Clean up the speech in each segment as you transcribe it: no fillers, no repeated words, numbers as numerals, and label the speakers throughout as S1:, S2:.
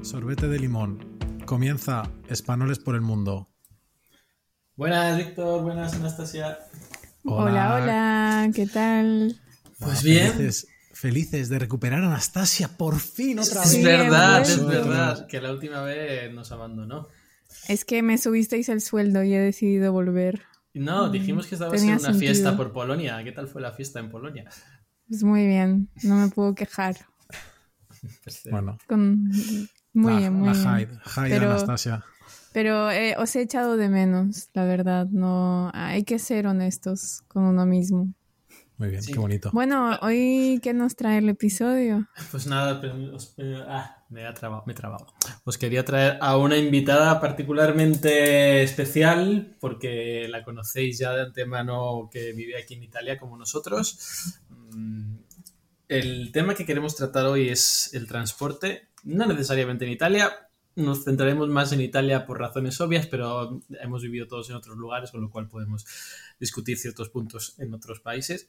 S1: Sorbete de limón. Comienza Espanoles por el mundo.
S2: Buenas, Víctor. Buenas, Anastasia.
S3: Hola, hola. ¿Qué tal?
S2: Pues bien.
S1: Felices de recuperar a Anastasia por fin otra vez.
S2: Es verdad que la última vez nos abandonó.
S3: Es que me subisteis el sueldo y he decidido volver.
S2: No, dijimos que estabas en una fiesta por Polonia. ¿Qué tal fue la fiesta en Polonia?
S3: Pues muy bien, no me puedo quejar.
S1: Bueno.
S3: Muy bien.
S1: Hyde Anastasia.
S3: Pero os he echado de menos, la verdad. No, hay que ser honestos con uno mismo.
S1: Muy bien,
S2: sí.
S1: Qué bonito.
S3: Bueno, hoy, ¿qué nos trae el episodio?
S2: Pues nada, me he trabado. Os quería traer a una invitada particularmente especial porque la conocéis ya de antemano, que vive aquí en Italia como nosotros. El tema que queremos tratar hoy es el transporte, no necesariamente en Italia. Nos centraremos más en Italia por razones obvias, pero hemos vivido todos en otros lugares, con lo cual podemos discutir ciertos puntos en otros países.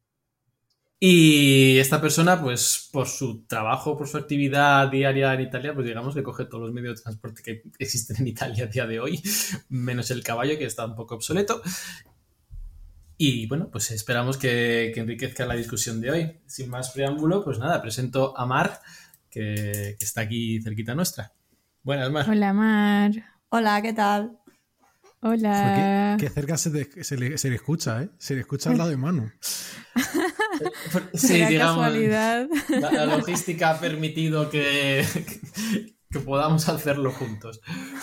S2: Y esta persona, pues por su trabajo, por su actividad diaria en Italia, pues digamos que coge todos los medios de transporte que existen en Italia a día de hoy, menos el caballo, que está un poco obsoleto. Y bueno, pues esperamos que enriquezca la discusión de hoy. Sin más preámbulo, pues nada, presento a Mar, que está aquí cerquita nuestra. Buenas, Mar.
S3: Hola, Mar.
S4: Hola, ¿qué tal?
S3: Hola.
S1: Qué cerca se le escucha, ¿eh? Se le escucha al lado de Manu.
S2: Sí, digamos,
S3: casualidad.
S2: La logística ha permitido que podamos hacerlo juntos.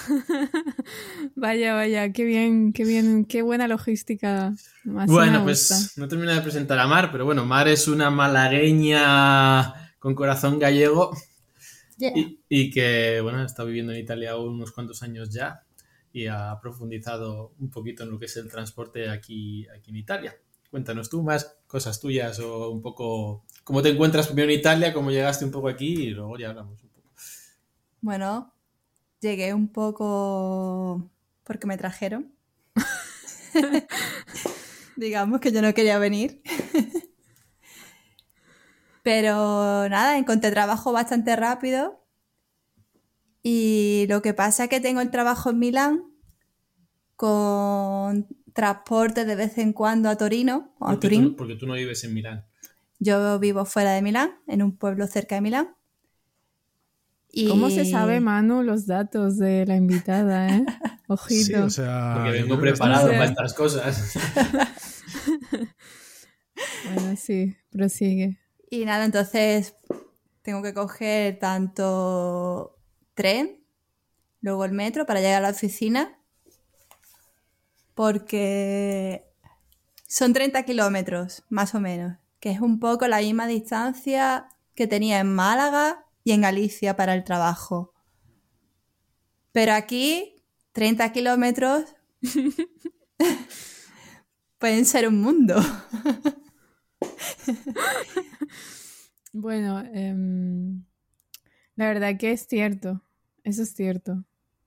S3: Vaya, qué bien, qué buena logística. Así
S2: bueno, pues no termino de presentar a Mar, pero bueno, Mar es una malagueña con corazón gallego.
S4: Yeah.
S2: Y que, bueno, está viviendo en Italia unos cuantos años ya y ha profundizado un poquito en lo que es el transporte aquí en Italia. Cuéntanos tú más cosas tuyas o un poco cómo te encuentras primero en Italia, cómo llegaste un poco aquí y luego ya hablamos un poco.
S4: Bueno, llegué un poco porque me trajeron. Digamos que yo no quería venir. Pero nada, encontré trabajo bastante rápido. Y lo que pasa es que tengo el trabajo en Milán con transporte de vez en cuando a Torino o a Turín.
S2: Porque tú no vives en Milán.
S4: Yo vivo fuera de Milán, en un pueblo cerca de Milán.
S3: Y... ¿Cómo se sabe, Manu, los datos de la invitada, eh? Ojito.
S1: Sí, o sea,
S2: porque vengo preparado para estas cosas.
S3: Bueno, sí, prosigue.
S4: Y nada, entonces tengo que coger tanto tren, luego el metro para llegar a la oficina, porque son 30 kilómetros, más o menos, que es un poco la misma distancia que tenía en Málaga y en Galicia para el trabajo. Pero aquí, 30 kilómetros pueden ser un mundo.
S3: Bueno, la verdad que es cierto, eso es cierto.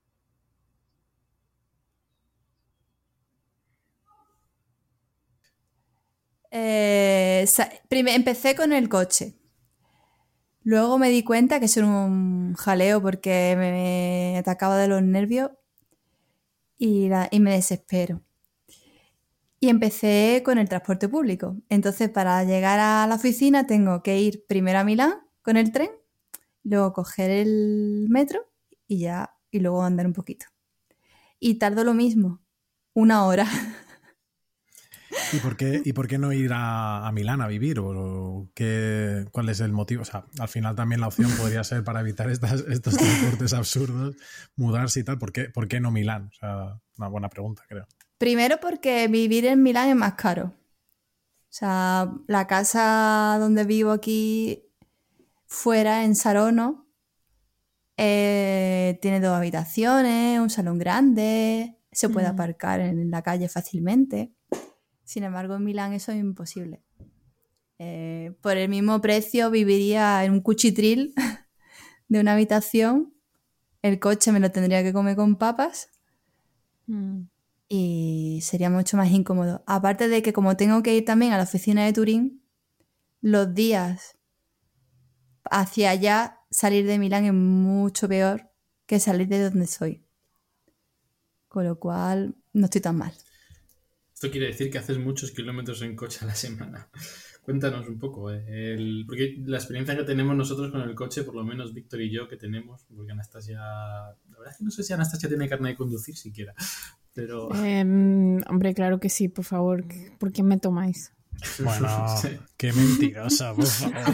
S4: Empecé con el coche. Luego me di cuenta que es un jaleo porque me atacaba de los nervios y me desespero. Y empecé con el transporte público. Entonces, para llegar a la oficina tengo que ir primero a Milán con el tren, luego coger el metro y luego andar un poquito. Y tardo lo mismo, 1 hora.
S1: ¿Y por qué no ir a Milán a vivir? ¿Cuál es el motivo? O sea, al final también la opción podría ser, para evitar estos transportes absurdos, mudarse y tal. ¿Por qué no Milán? O sea, una buena pregunta, creo.
S4: Primero porque vivir en Milán es más caro. O sea, la casa donde vivo aquí fuera, en Saronno, tiene 2 habitaciones, un salón grande, se puede aparcar en la calle fácilmente. Sin embargo, en Milán eso es imposible. Por el mismo precio viviría en un cuchitril de una habitación, el coche me lo tendría que comer con papas y sería mucho más incómodo. Aparte de que, como tengo que ir también a la oficina de Turín, los días hacia allá, salir de Milán es mucho peor que salir de donde soy. Con lo cual, no estoy tan mal.
S2: Esto quiere decir que haces muchos kilómetros en coche a la semana. Cuéntanos un poco, porque la experiencia que tenemos nosotros con el coche, por lo menos Víctor y yo que tenemos, porque Anastasia, la verdad es que no sé si Anastasia tiene carnet de conducir siquiera, pero...
S3: Hombre, claro que sí, por favor. ¿Por qué me tomáis?
S1: Bueno,
S2: Sí.
S1: qué mentirosa, por favor.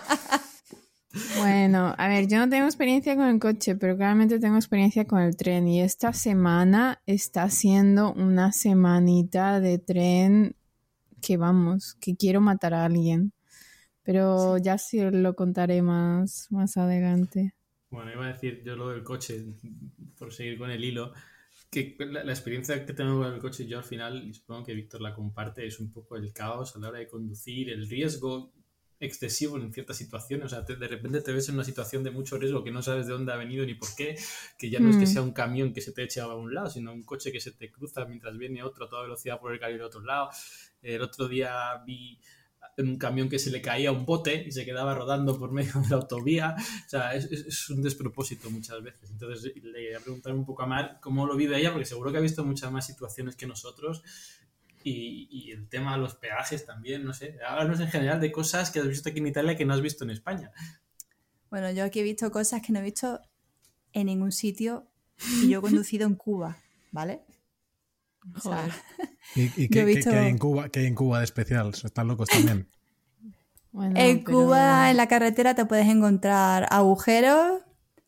S3: Bueno, a ver, yo no tengo experiencia con el coche, pero claramente tengo experiencia con el tren. Y esta semana está siendo una semanita de tren que vamos, que quiero matar a alguien. Pero ya sí lo contaré más adelante.
S2: Bueno, iba a decir yo lo del coche, por seguir con el hilo, que la experiencia que tengo con el coche yo al final, y supongo que Víctor la comparte, es un poco el caos a la hora de conducir, el riesgo excesivo en ciertas situaciones. O sea, de repente te ves en una situación de mucho riesgo que no sabes de dónde ha venido ni por qué, que ya no es que sea un camión que se te eche a un lado, sino un coche que se te cruza mientras viene otro a toda velocidad por el carril del otro lado. El otro día vi un camión que se le caía un bote y se quedaba rodando por medio de la autovía. O sea, es un despropósito muchas veces. Entonces le voy a preguntar un poco a Mar cómo lo vive ella, porque seguro que ha visto muchas más situaciones que nosotros. Y el tema de los peajes también, no sé. Háblanos en general de cosas que has visto aquí en Italia que no has visto en España.
S4: Bueno, yo aquí he visto cosas que no he visto en ningún sitio y yo he conducido en Cuba, ¿vale? O sea,
S3: Joder.
S1: ¿Y
S4: Yo he visto-
S1: qué hay en Cuba, qué hay en Cuba de especial? ¿Están locos también?
S3: Bueno,
S4: en
S3: pero-
S4: Cuba, en la carretera, te puedes encontrar agujeros,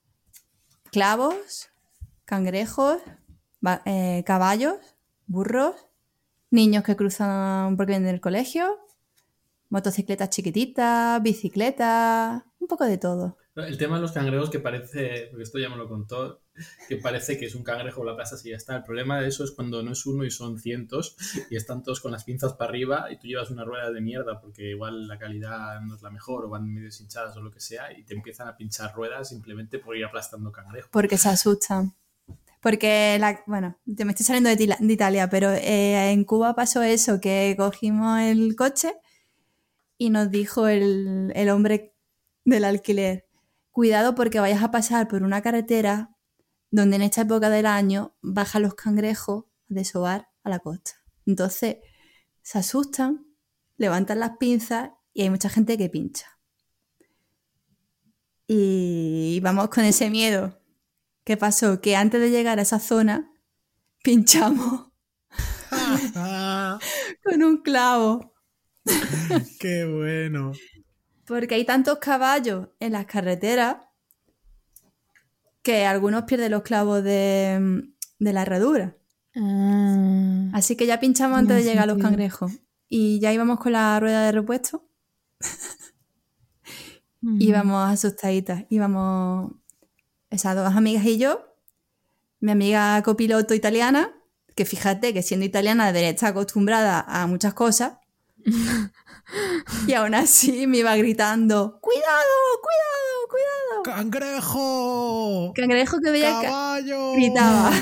S4: clavos, cangrejos, caballos, burros, niños que cruzan porque vienen del colegio, motocicletas chiquititas, bicicletas, un poco de todo.
S2: El tema de los cangrejos que parece, porque esto ya me lo contó, que parece que es un cangrejo, lo aplastas y ya está. El problema de eso es cuando no es uno y son cientos y están todos con las pinzas para arriba y tú llevas una rueda de mierda porque igual la calidad no es la mejor o van medio hinchadas o lo que sea y te empiezan a pinchar ruedas simplemente por ir aplastando cangrejos.
S4: Porque se asustan. Porque, bueno, me estoy saliendo de Italia, pero en Cuba pasó eso, que cogimos el coche y nos dijo el hombre del alquiler, cuidado porque vayas a pasar por una carretera donde en esta época del año bajan los cangrejos a desovar a la costa. Entonces se asustan, levantan las pinzas y hay mucha gente que pincha. Y vamos con ese miedo. ¿Qué pasó? Que antes de llegar a esa zona pinchamos con un clavo.
S1: ¡Qué bueno!
S4: Porque hay tantos caballos en las carreteras que algunos pierden los clavos de la herradura.
S3: Ah,
S4: Así que ya pinchamos antes de
S3: Tiene
S4: llegar a los
S3: sentido.
S4: cangrejos. Y ya íbamos con la rueda de repuesto. Íbamos asustaditas. Íbamos esas dos amigas y yo. Mi amiga copiloto italiana, que fíjate que siendo italiana debería estar acostumbrada a muchas cosas. Y aún así me iba gritando, ¡cuidado, cuidado, cuidado!
S1: ¡Cangrejo!
S4: Cangrejo que veía que
S1: ¡Caballo!
S4: gritaba.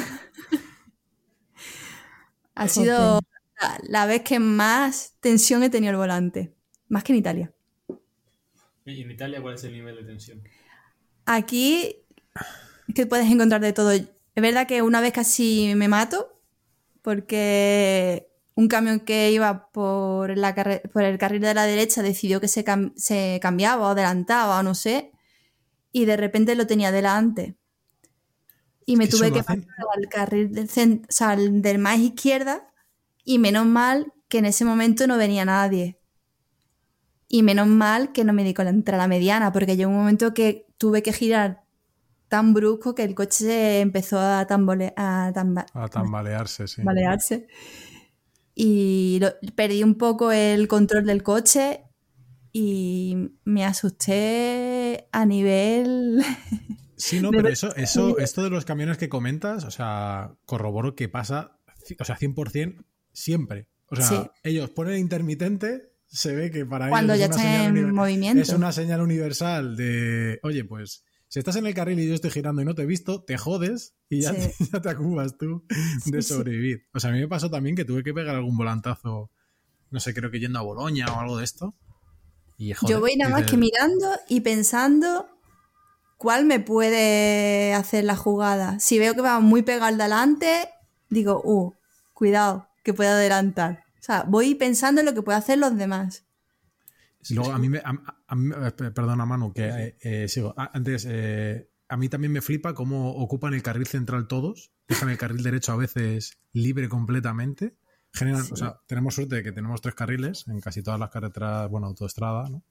S4: Ha
S3: Joder.
S4: sido la vez que más tensión he tenido el volante. Más que en Italia.
S2: ¿Y en Italia cuál es el nivel de tensión?
S4: Aquí que puedes encontrar de todo. Es verdad que una vez casi me mato porque un camión que iba por el carril de la derecha decidió que se cambiaba o adelantaba o no sé, y de repente lo tenía delante. Y me
S1: Es que
S4: tuve
S1: eso
S4: que
S1: lo hacen-
S4: pasar al carril o sea, al del más izquierda, y menos mal que en ese momento no venía nadie. Y menos mal que no me di contra la mediana, porque llegó un momento que tuve que girar tan brusco que el coche empezó a
S1: tambalearse, sí.
S4: tambalearse. Y perdí un poco el control del coche y me asusté a nivel...
S1: Sí, no, pero esto de los camiones que comentas, o sea, corroboro que pasa, o sea, 100% siempre. O sea,
S4: Sí.
S1: ellos ponen intermitente, se ve que para
S4: Cuando
S1: ellos
S4: ya
S1: es una
S4: está
S1: señal
S4: en movimiento.
S1: es una señal universal de, oye, pues, si estás en el carril y yo estoy girando y no te he visto, te jodes y ya,
S4: Sí.
S1: ya te ocupas tú de
S4: Sí, sí.
S1: sobrevivir. O sea, a mí me pasó también que tuve que pegar algún volantazo, no sé, creo que yendo a Boloña o algo de esto. Y, joder,
S4: Yo voy nada más
S1: dices,
S4: que mirando y pensando ¿cuál me puede hacer la jugada? Si veo que va muy pegado al de adelante, digo, cuidado, que puede adelantar. O sea, voy pensando en lo que pueden hacer los demás.
S1: Y luego perdona Manu, que sigo. Antes, a mí también me flipa cómo ocupan el carril central todos, dejan el carril derecho a veces libre completamente. Generan,
S4: Sí.
S1: o sea, tenemos suerte de que tenemos 3 carriles en casi todas las carreteras, bueno, autoestrada, ¿no?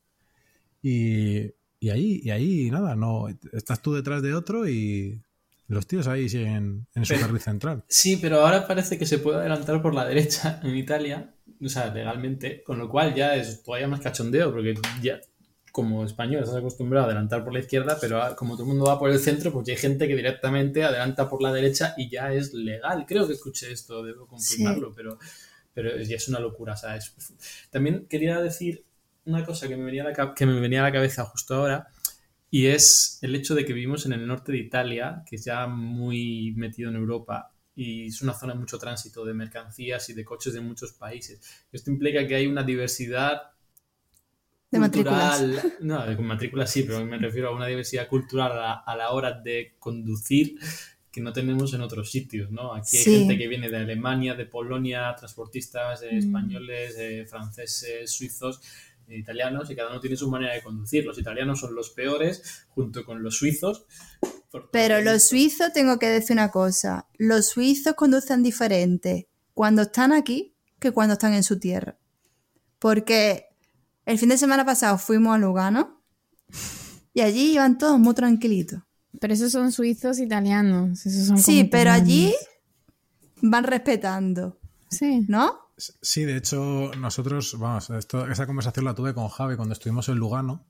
S1: Y ahí nada, no, estás tú detrás de otro y los tíos ahí siguen en su carril central.
S2: Sí, pero ahora parece que se puede adelantar por la derecha en Italia, o sea, legalmente, con lo cual ya es todavía más cachondeo, porque ya como español estás acostumbrado a adelantar por la izquierda, pero como todo el mundo va por el centro, pues ya hay gente que directamente adelanta por la derecha y ya es legal. Creo que escuché esto, debo confirmarlo, pero ya es una locura. O sea, También quería decir una cosa que me venía a la cabeza justo ahora, y es el hecho de que vivimos en el norte de Italia, que es ya muy metido en Europa, y es una zona de mucho tránsito de mercancías y de coches de muchos países. Esto implica que hay una diversidad
S4: De matrículas.
S2: cultural, no, de matrículas sí, pero me refiero a una diversidad cultural a la hora de conducir que no tenemos en otros sitios, ¿no? Aquí hay
S4: Sí.
S2: gente que viene de Alemania, de Polonia, transportistas españoles, franceses, suizos, italianos, y cada uno tiene su manera de conducir. Los italianos son los peores, junto con los suizos.
S4: Pero los suizos, tengo que decir una cosa, los suizos conducen diferente cuando están aquí que cuando están en su tierra. Porque el fin de semana pasado fuimos a Lugano y allí iban todos muy tranquilitos.
S3: Pero esos son suizos italianos. Esos son
S4: Sí,
S3: como
S4: pero
S3: italianos.
S4: allí van respetando,
S3: Sí.
S4: ¿no?
S1: Sí, de hecho, nosotros, vamos, esa conversación la tuve con Javi cuando estuvimos en Lugano,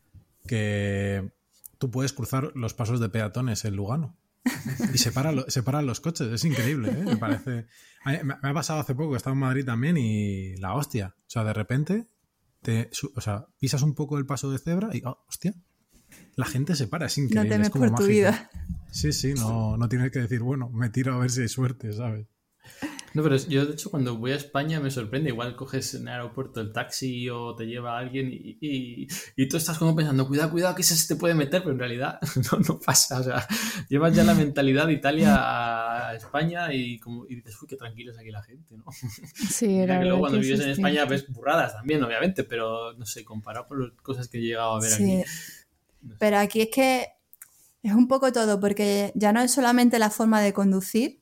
S1: que tú puedes cruzar los pasos de peatones en Lugano y separan los coches, es increíble, ¿eh? Me parece. Me ha pasado hace poco, he estado en Madrid también y la hostia, o sea, de repente pisas un poco el paso de cebra y, hostia, la gente se para, es increíble.
S4: No temes
S1: es como
S4: por tu
S1: mágico.
S4: vida.
S1: Sí, no tienes que decir, bueno, me tiro a ver si hay suerte, ¿sabes?
S2: No, pero yo de hecho cuando voy a España me sorprende. Igual coges en el aeropuerto el taxi o te lleva alguien y tú estás como pensando, cuidado, que ese se te puede meter, pero en realidad no pasa. O sea, llevas ya la mentalidad de Italia a España y dices, uy, qué tranquilo es aquí la gente, ¿no?
S3: Sí,
S2: Mira
S3: la
S2: que
S3: verdad
S2: luego cuando
S3: que
S2: vives
S3: sí
S2: en
S3: es
S2: España
S3: cierto.
S2: ves burradas también, obviamente, pero no sé, comparado con las cosas que he llegado a ver
S4: Sí.
S2: aquí.
S4: Pero aquí es que es un poco todo, porque ya no es solamente la forma de conducir,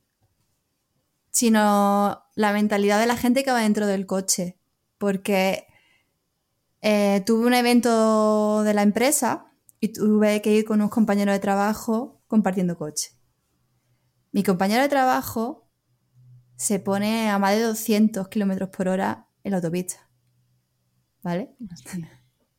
S4: sino la mentalidad de la gente que va dentro del coche. Porque tuve un evento de la empresa y tuve que ir con unos compañeros de trabajo compartiendo coche. Mi compañero de trabajo se pone a más de 200 kilómetros por hora en la autopista. ¿Vale?
S3: Hostia.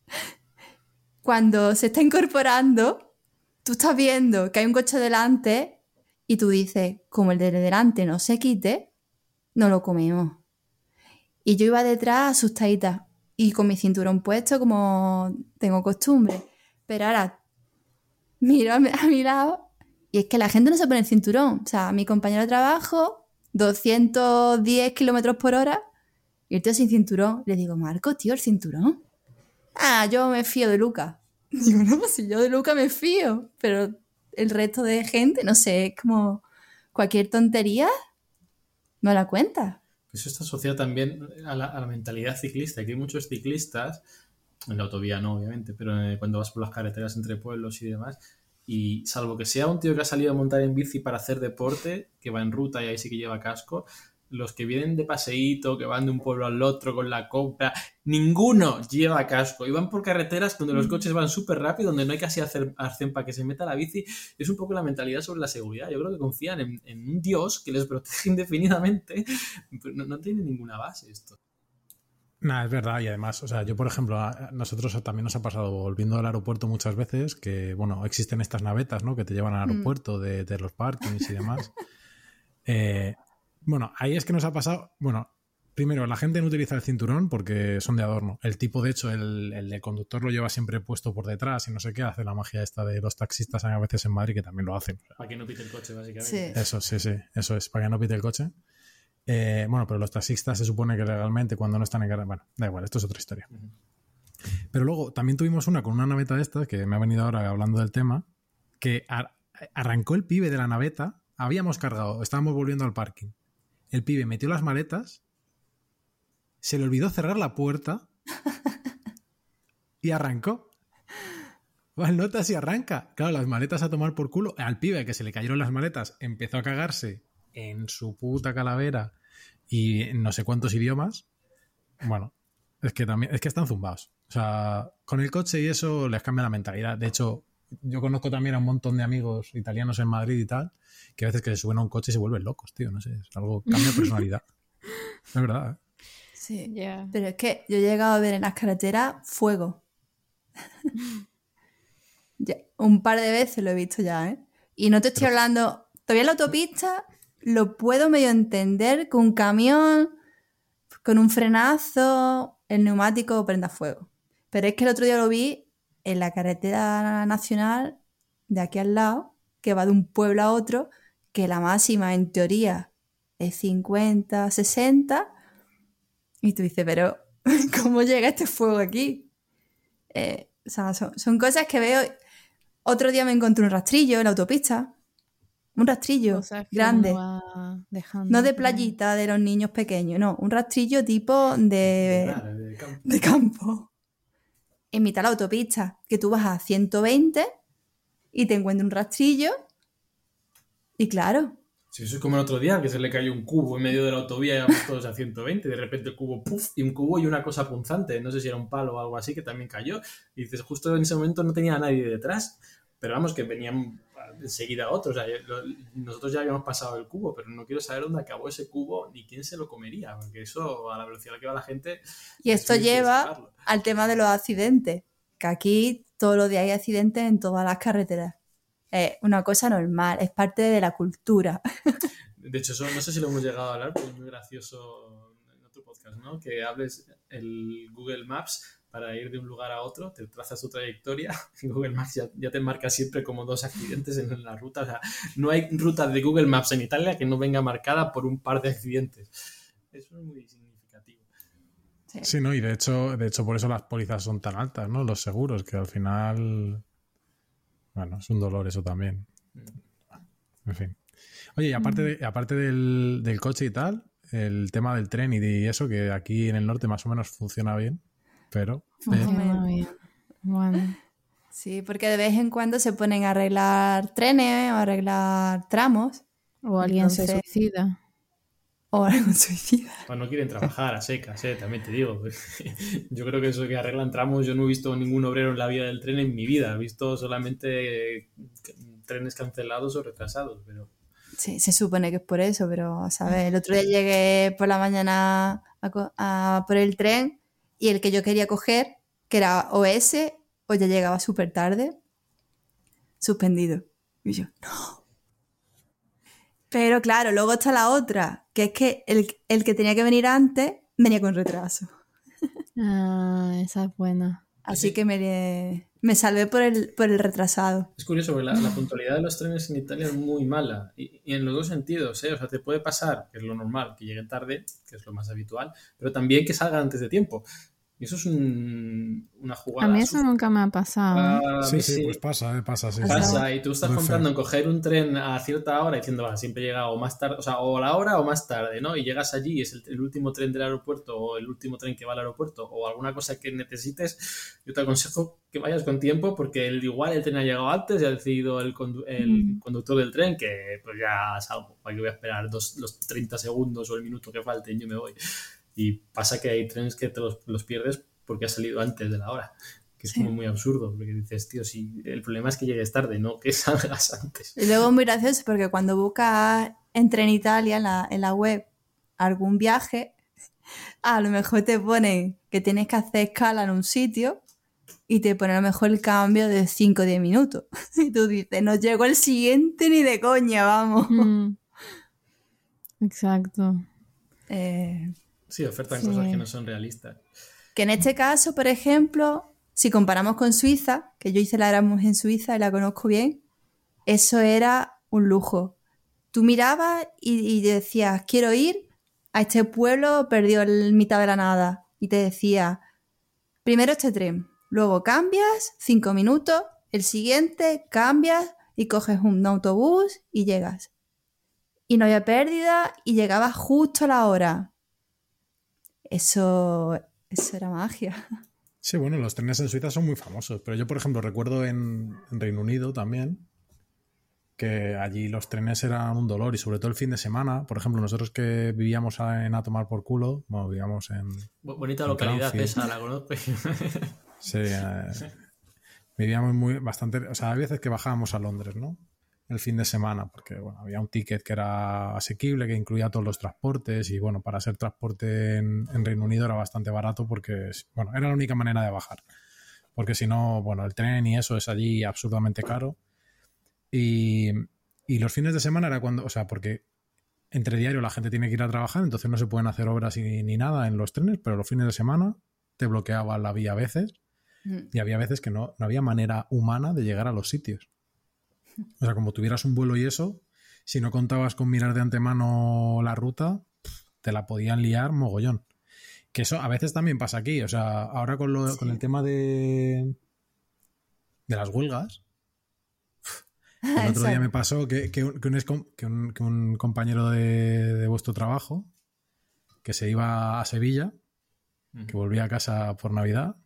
S4: Cuando se está incorporando, tú estás viendo que hay un coche delante y tú dices, como el de delante no se quite, no lo comemos. Y yo iba detrás asustadita y con mi cinturón puesto como tengo costumbre. Pero ahora miro a mi lado y es que la gente no se pone el cinturón. O sea, mi compañero de trabajo, 210 kilómetros por hora y el tío sin cinturón. Le digo, Marco, tío, el cinturón. Ah, yo me fío de Luca. Digo, no, si yo de Luca me fío, pero el resto de gente, no sé, es como cualquier tontería, no la cuenta.
S2: Eso está asociado también a la mentalidad ciclista. Aquí hay muchos ciclistas, en la autovía no, obviamente, pero cuando vas por las carreteras entre pueblos y demás, y salvo que sea un tío que ha salido a montar en bici para hacer deporte, que va en ruta y ahí sí que lleva casco, los que vienen de paseíto, que van de un pueblo al otro con la compra, ninguno lleva casco y van por carreteras donde los coches van súper rápido, donde no hay casi arcén para que se meta la bici. Es un poco la mentalidad sobre la seguridad. Yo creo que confían en un Dios que les protege indefinidamente, pero no tiene ninguna base esto.
S1: Nah, es verdad, y además, o sea, yo por ejemplo, a nosotros también nos ha pasado volviendo al aeropuerto muchas veces que, bueno, existen estas navetas, ¿no? Que te llevan al aeropuerto de los parkings y demás. Bueno, ahí es que nos ha pasado, bueno, primero, la gente no utiliza el cinturón porque son de adorno. El tipo, de hecho, el del conductor lo lleva siempre puesto por detrás y no sé qué, hace la magia esta de los taxistas a veces en Madrid que también lo hacen.
S2: Para que no pite el coche, básicamente.
S4: Sí.
S1: Eso es, para que no pite el coche. Bueno, pero los taxistas se supone que legalmente cuando no están en carretera, bueno, da igual, esto es otra historia. Pero luego también tuvimos una con una naveta de estas, que me ha venido ahora hablando del tema, que arrancó el pibe de la naveta, habíamos cargado, estábamos volviendo al parking. El pibe metió las maletas, se le olvidó cerrar la puerta y arrancó. Va en notas y arranca. Claro, las maletas a tomar por culo. Al pibe que se le cayeron las maletas empezó a cagarse en su puta calavera y en no sé cuántos idiomas. Bueno, es que están zumbados. O sea, con el coche y eso les cambia la mentalidad. De hecho, yo conozco también a un montón de amigos italianos en Madrid y tal, que a veces que se suben a un coche y se vuelven locos, tío. No sé, es algo, cambia de personalidad. Es verdad, ¿eh?
S4: Sí,
S3: Ya.
S4: pero es que yo he llegado a ver en las carreteras fuego. Ya, un par de veces lo he visto ya, ¿eh? Y no te estoy hablando... Todavía en la autopista lo puedo medio entender que un camión con un frenazo, el neumático prenda fuego. Pero es que el otro día lo vi en la carretera nacional de aquí al lado, que va de un pueblo a otro, que la máxima en teoría es 50, 60, y tú dices, pero ¿cómo llega este fuego aquí? O sea, son cosas que veo. Otro día me encontré un rastrillo en la autopista. Un rastrillo
S3: Cosas que
S4: grande.
S3: uno va dejando.
S4: No de playita de los niños pequeños, no. Un rastrillo tipo de campo. En mitad de la autopista, que tú vas a 120 y te encuentras un rastrillo. Y claro,
S2: Sí, eso es como el otro día, que se le cayó un cubo en medio de la autovía y íbamos todos a 120, y de repente el cubo, ¡puf! Y un cubo y una cosa punzante, no sé si era un palo o algo así, que también cayó. Y dices, justo en ese momento no tenía a nadie detrás, pero vamos, que venían enseguida otros. O sea, nosotros ya habíamos pasado el cubo, pero no quiero saber dónde acabó ese cubo ni quién se lo comería, porque eso, a la velocidad a la que va la gente...
S4: y esto
S2: es difícil
S4: lleva
S2: sacarlo.
S4: al tema de los accidentes. Que aquí todos los días hay accidentes en todas las carreteras. Es una cosa normal, es parte de la cultura.
S2: De hecho, eso no sé si lo hemos llegado a hablar, pero es muy gracioso en otro podcast, ¿no? Que hables el Google Maps para ir de un lugar a otro, te trazas tu trayectoria y Google Maps ya te marca siempre como 2 accidentes en la ruta. O sea, no hay ruta de Google Maps en Italia que no venga marcada por un par de accidentes. Eso es muy significativo.
S1: Sí, ¿no? Y de hecho por eso las pólizas son tan altas, ¿no? Los seguros, que al final... Bueno, es un dolor eso también. En fin. Oye, y aparte del coche y tal, el tema del tren y eso, que aquí en el norte más o menos funciona bien, pero...
S3: Funciona bien. Bueno.
S4: Sí, porque de vez en cuando se ponen a arreglar trenes o a arreglar tramos.
S3: O alguien se
S4: Entonces-
S3: suicida.
S4: O algún suicida.
S2: O no quieren trabajar a secas, también te digo. Yo creo que eso que arreglan tramos, yo no he visto ningún obrero en la vía del tren en mi vida. He visto solamente trenes cancelados o retrasados, pero...
S4: Sí, se supone que es por eso, pero, ¿sabes? El otro día llegué por la mañana por el tren y el que yo quería coger, que era o ese, o ya llegaba súper tarde, suspendido. Y yo, no. Pero claro, luego está la otra, que es que el que tenía que venir antes venía con retraso.
S3: Ah, esa es buena.
S4: Así que me salvé por el retrasado.
S2: Es curioso, porque la puntualidad de los trenes en Italia es muy mala. Y en los dos sentidos, ¿eh? O sea, te puede pasar, que es lo normal, que lleguen tarde, que es lo más habitual, pero también que salgan antes de tiempo. Y eso es una jugada.
S3: A mí eso nunca me ha pasado. ¿Eh?
S1: Sí, pues pasa, sí.
S2: Pasa, y tú estás
S1: Muy
S2: contando
S1: feo.
S2: en coger un tren a cierta hora diciendo, va, siempre llega o más tarde, o sea, o a la hora o más tarde, ¿no? Y llegas allí y es el último tren del aeropuerto o el último tren que va al aeropuerto o alguna cosa que necesites, yo te aconsejo que vayas con tiempo porque igual el tren ha llegado antes y ha decidido el conductor del tren que pues ya salgo, para que voy a esperar los 30 segundos o el minuto que falten, yo me voy. Y pasa que hay trenes que te los pierdes porque has salido antes de la hora. Que es como muy absurdo, porque dices, tío, si el problema es que llegues tarde, no que salgas antes.
S4: Y luego es muy gracioso porque cuando buscas en Tren Italia en la web algún viaje, a lo mejor te ponen que tienes que hacer escala en un sitio y te pone a lo mejor el cambio de 5 o 10 minutos. Y tú dices, no llego al siguiente ni de coña, vamos.
S3: Exacto.
S2: Sí, ofertan
S3: Sí.
S2: cosas que no son realistas.
S4: Que en este caso, por ejemplo, si comparamos con Suiza, que yo hice la Erasmus en Suiza y la conozco bien, eso era un lujo. Tú mirabas y decías, quiero ir a este pueblo perdido en mitad de la nada. Y te decía, primero este tren, luego cambias, 5 minutos, el siguiente, cambias, y coges un autobús y llegas. Y no había pérdida y llegabas justo a la hora. Eso era magia.
S1: Sí, bueno, los trenes en Suiza son muy famosos, pero yo, por ejemplo, recuerdo en Reino Unido también que allí los trenes eran un dolor y sobre todo el fin de semana. Por ejemplo, nosotros que vivíamos en A Tomar por Culo, bueno, vivíamos en...
S2: Bonita localidad esa, la conozco.
S1: Sí, vivíamos bastante... O sea, hay veces que bajábamos a Londres, ¿no? El fin de semana, porque bueno, había un ticket que era asequible, que incluía todos los transportes y bueno, para ser transporte en Reino Unido era bastante barato porque, bueno, era la única manera de bajar. Porque si no, bueno, el tren y eso es allí absurdamente caro. Y los fines de semana era cuando, o sea, porque entre diario la gente tiene que ir a trabajar, entonces no se pueden hacer obras ni nada en los trenes, pero los fines de semana te bloqueaba la vía a veces y había veces que no había manera humana de llegar a los sitios. O sea, como tuvieras un vuelo y eso, si no contabas con mirar de antemano la ruta, te la podían liar mogollón. Que eso a veces también pasa aquí. O sea, ahora con el tema de las huelgas, el otro día me pasó que un compañero de vuestro trabajo que se iba a Sevilla, que volvía a casa por Navidad.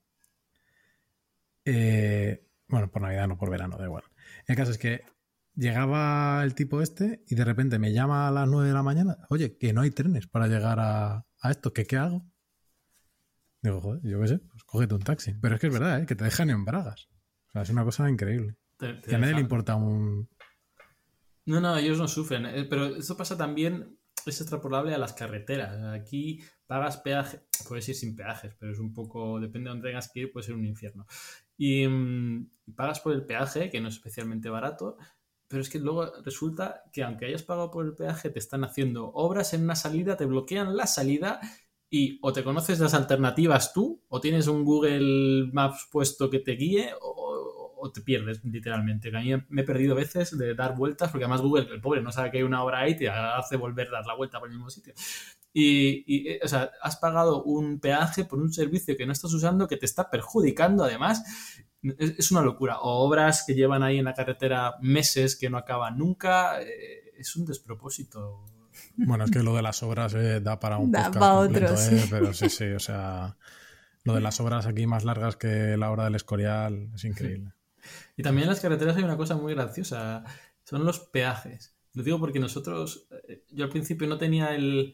S1: Bueno, por Navidad no, por verano, da igual. El caso es que llegaba el tipo este y de repente me llama a las 9 de la mañana. Oye, que no hay trenes para llegar a esto, ¿qué hago? Digo, joder, yo qué sé, pues cógete un taxi. Pero es que es verdad, que te dejan en bragas. O sea, es una cosa increíble. Y a nadie le importa un...
S2: No, ellos no sufren. Pero eso pasa también, es extrapolable a las carreteras. Aquí pagas peaje, puedes ir sin peajes, pero es un poco, depende de dónde tengas que ir, puede ser un infierno. Y pagas por el peaje, que no es especialmente barato, pero es que luego resulta que aunque hayas pagado por el peaje, te están haciendo obras en una salida, te bloquean la salida y o te conoces las alternativas tú, o tienes un Google Maps puesto que te guíe, o te pierdes, literalmente. Que a mí me he perdido veces de dar vueltas, porque además Google, el pobre, no sabe que hay una obra ahí, te hace volver a dar la vuelta por el mismo sitio. O sea, has pagado un peaje por un servicio que no estás usando, que te está perjudicando además. Es una locura. O obras que llevan ahí en la carretera meses que no acaban nunca. Es un despropósito.
S1: Bueno, es que lo de las obras da para un podcast
S4: para
S1: completo,
S4: otro, sí.
S1: Pero sí, o sea, lo de las obras aquí más largas que la obra del Escorial es increíble.
S2: Y también en las carreteras hay una cosa muy graciosa, son los peajes. Lo digo porque nosotros, yo al principio no tenía el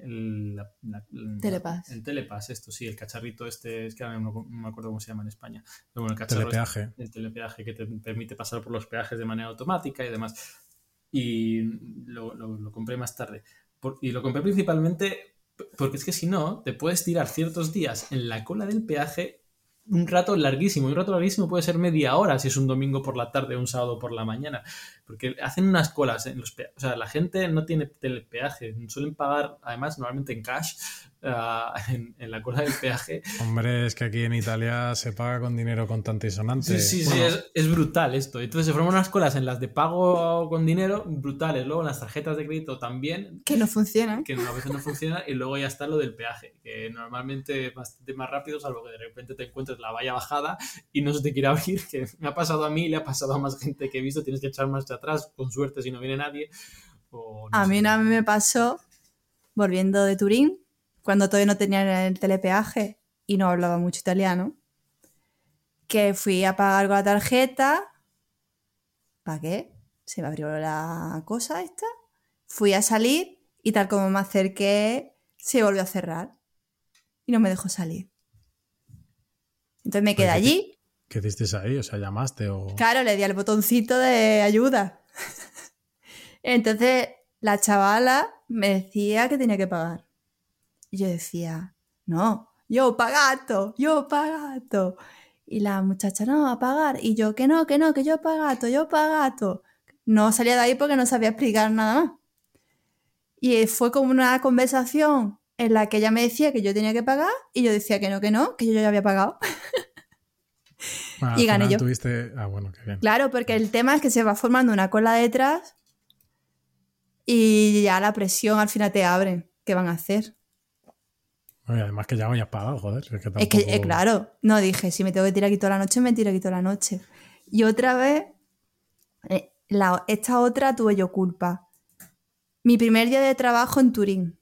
S4: Telepass.
S2: El Telepass, esto sí, el cacharrito este, es que ahora no me acuerdo cómo se llama en España. Pero bueno, el cacharro
S1: telepeaje.
S2: El telepeaje que te permite pasar por los peajes de manera automática y demás. Y lo compré más tarde. Y lo compré principalmente porque es que si no, te puedes tirar ciertos días en la cola del peaje un rato larguísimo. Y un rato larguísimo puede ser media hora si es un domingo por la tarde o un sábado por la mañana. Porque hacen unas colas en los peajes. O sea, la gente no tiene telepeaje. Suelen pagar, además, normalmente en cash en la cola del peaje.
S1: Hombre, es que aquí en Italia se paga con dinero contante y sonante.
S2: Sí, es brutal esto. Entonces se forman unas colas en las de pago con dinero brutales. Luego en las tarjetas de crédito también.
S4: Que no funcionan.
S2: Que a veces no funciona. Y luego ya está lo del peaje, que normalmente es bastante más rápido, salvo que de repente te encuentres la valla bajada y no se te quiere abrir, que me ha pasado a mí, le ha pasado a más gente que he visto. Tienes que echar marcha atrás, con suerte si no viene nadie.
S4: A mí una vez me pasó, volviendo de Turín, cuando todavía no tenía el telepeaje y no hablaba mucho italiano, que fui a pagar con la tarjeta, pagué, se me abrió la cosa esta, fui a salir y tal como me acerqué, se volvió a cerrar y no me dejó salir. Entonces me quedé allí.
S1: ¿Qué hiciste ahí? O sea, ¿llamaste o...?
S4: Claro, le di al botoncito de ayuda. Entonces la chavala me decía que tenía que pagar. Y yo decía, no, yo pagato. Y la muchacha, no, a pagar. Y yo, que no, que yo pagato. No salía de ahí porque no sabía explicar nada más. Y fue como una conversación en la que ella me decía que yo tenía que pagar y yo decía que no, que yo ya había pagado. Y gané yo.
S1: Bueno, qué bien.
S4: Claro, porque el tema es que se va formando una cola detrás y ya la presión al final te abre. ¿Qué van a hacer?
S1: Oye, además que ya habías pagado, joder.
S4: Es que claro, no dije, si me tengo que tirar aquí toda la noche, me tiro aquí toda la noche. Y otra vez, Esta otra tuve yo culpa. Mi primer día de trabajo en Turín.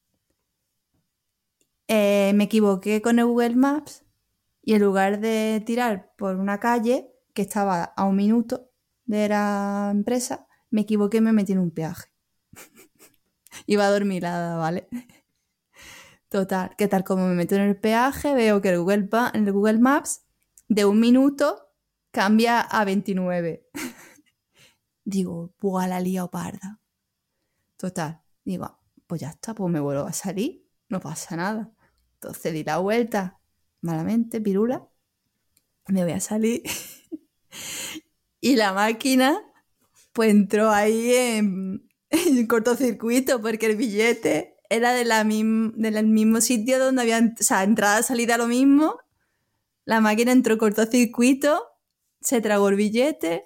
S4: Me equivoqué con el Google Maps y en lugar de tirar por una calle que estaba a 1 minuto de la empresa, me equivoqué y me metí en un peaje. Iba adormilada, ¿vale? Total, que tal como me meto en el peaje, veo que en el Google Maps de 1 minuto cambia a 29. Digo, ¡buah, la he liado parda! Total, digo, pues ya está, pues me vuelvo a salir, no pasa nada. Entonces di la vuelta, malamente, pirula, me voy a salir. Y la máquina, pues entró ahí en cortocircuito, porque el billete era del mismo sitio donde había, o sea, entrada, salida lo mismo. La máquina entró en cortocircuito, se tragó el billete.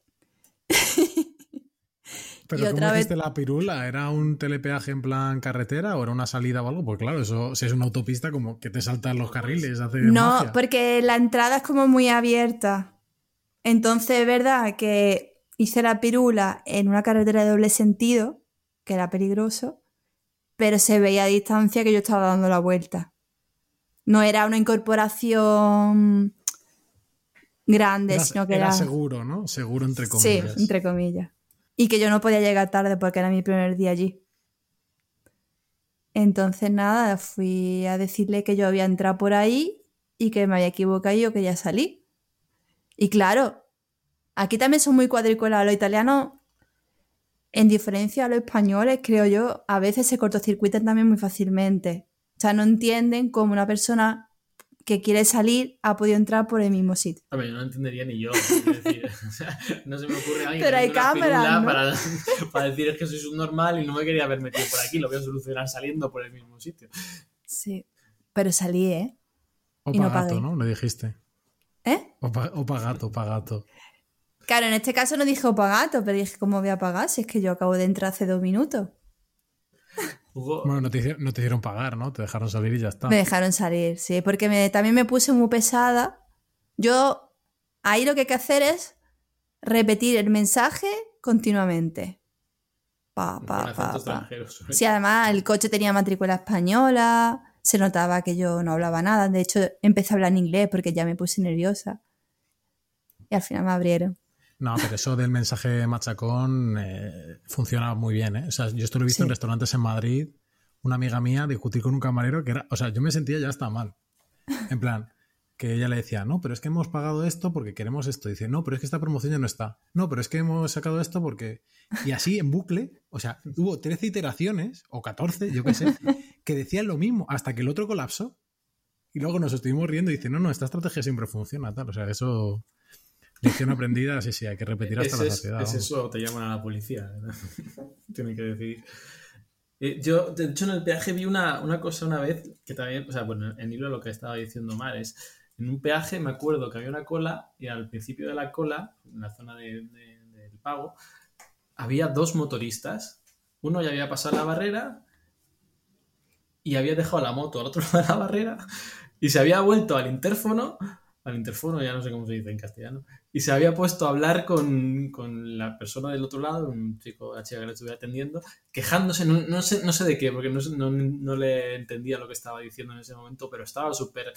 S1: ¿Pero cómo hiciste la pirula? ¿Era un telepeaje en plan carretera o era una salida o algo? Pues claro, eso si es una autopista como que te saltan los carriles, hace
S4: No,
S1: magia.
S4: porque la entrada es como muy abierta. Entonces es verdad que hice la pirula en una carretera de doble sentido, que era peligroso, pero se veía a distancia que yo estaba dando la vuelta. No era una incorporación grande, sino que
S1: era seguro, ¿no? Seguro entre comillas.
S4: Sí, entre comillas. Y que yo no podía llegar tarde porque era mi primer día allí. Entonces nada, fui a decirle que yo había entrado por ahí y que me había equivocado y yo quería salir. Y claro, aquí también son muy cuadriculados. Los italianos, en diferencia a los españoles, creo yo, a veces se cortocircuitan también muy fácilmente. O sea, no entienden cómo una persona que quiere salir ha podido entrar por el mismo sitio.
S2: A ver, yo no entendería ni yo. Es decir, o sea, no se me ocurre alguien
S4: pero hay cámaras, ¿no?
S2: para decir es que soy subnormal y no me quería haber metido por aquí, lo voy a solucionar saliendo por el mismo sitio.
S4: Sí, pero salí, ¿eh?
S1: O
S4: y no
S1: pagato,
S4: pagué.
S1: ¿no? Le dijiste.
S4: ¿Eh?
S1: O pagato.
S4: Claro, en este caso no dije pagato, pero dije, ¿cómo voy a pagar si es que yo acabo de entrar hace 2 minutos?
S2: Hugo,
S1: Bueno, no te hicieron pagar, ¿no? Te dejaron salir y ya está.
S4: Me dejaron salir, sí, porque también me puse muy pesada. Yo, ahí lo que hay que hacer es repetir el mensaje continuamente.
S2: con acento extranjero.
S4: Sí, además el coche tenía matrícula española, se notaba que yo no hablaba nada. De hecho, empecé a hablar en inglés porque ya me puse nerviosa. Y al final me abrieron.
S1: No, pero eso del mensaje machacón funciona muy bien, ¿eh? O sea, yo esto lo he visto en restaurantes en Madrid, una amiga mía discutir con un camarero que era... O sea, yo me sentía ya hasta mal. En plan, que ella le decía, no, pero es que hemos pagado esto porque queremos esto. Dice, no, pero es que esta promoción ya no está. No, pero es que hemos sacado esto porque... Y así en bucle, o sea, hubo 13 iteraciones, o 14, yo qué sé, que decían lo mismo hasta que el otro colapsó. Y luego nos estuvimos riendo y dice, no, esta estrategia siempre funciona, tal. O sea, eso... Lección aprendida, sí, hay que repetir hasta la saciedad.
S2: Es eso, te llaman a la policía. Tienen que decidir. Yo, de hecho, en el peaje vi una cosa una vez que también, o sea, bueno, en hilo lo que estaba diciendo Mar es, en un peaje me acuerdo que había una cola y al principio de la cola, en la zona del pago, había 2 motoristas. Uno ya había pasado la barrera y había dejado la moto al otro lado de la barrera y se había vuelto al interfono, ya no sé cómo se dice en castellano, y se había puesto a hablar con la persona del otro lado, un chico, la chica que le estuviera atendiendo, quejándose, no sé de qué, porque no le entendía lo que estaba diciendo en ese momento, pero estaba súper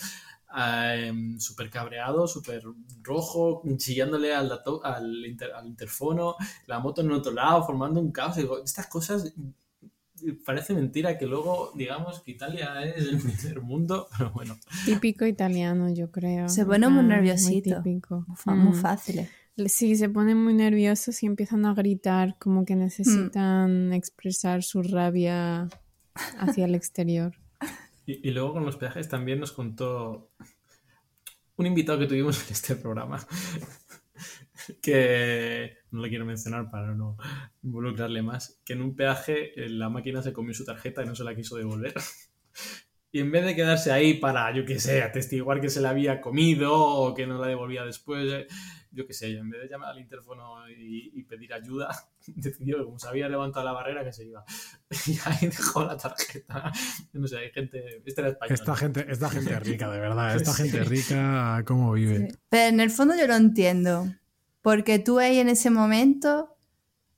S2: cabreado, súper rojo, chillándole al interfono, la moto en otro lado, formando un caos. Y digo, estas cosas... Parece mentira que luego digamos que Italia es el primer mundo, pero bueno.
S3: Típico italiano, yo creo.
S4: Se pone muy nerviosito.
S3: Muy típico.
S4: Muy fácil.
S3: Sí, se ponen muy nerviosos y empiezan a gritar como que necesitan expresar su rabia hacia el exterior.
S2: Y luego con los peajes también nos contó un invitado que tuvimos en este programa que no le quiero mencionar para no involucrarle más, que en un peaje la máquina se comió su tarjeta y no se la quiso devolver. Y en vez de quedarse ahí para, yo qué sé, atestiguar que se la había comido o que no la devolvía después, yo qué sé, en vez de llamar al interfono y pedir ayuda, decidió que como se había levantado la barrera que se iba. Y ahí dejó la tarjeta. No sé, hay gente... Este era español.
S1: Esta gente rica, de verdad. Esta gente rica, ¿cómo vive?
S4: Sí. Pero en el fondo yo lo entiendo. Porque tú ahí en ese momento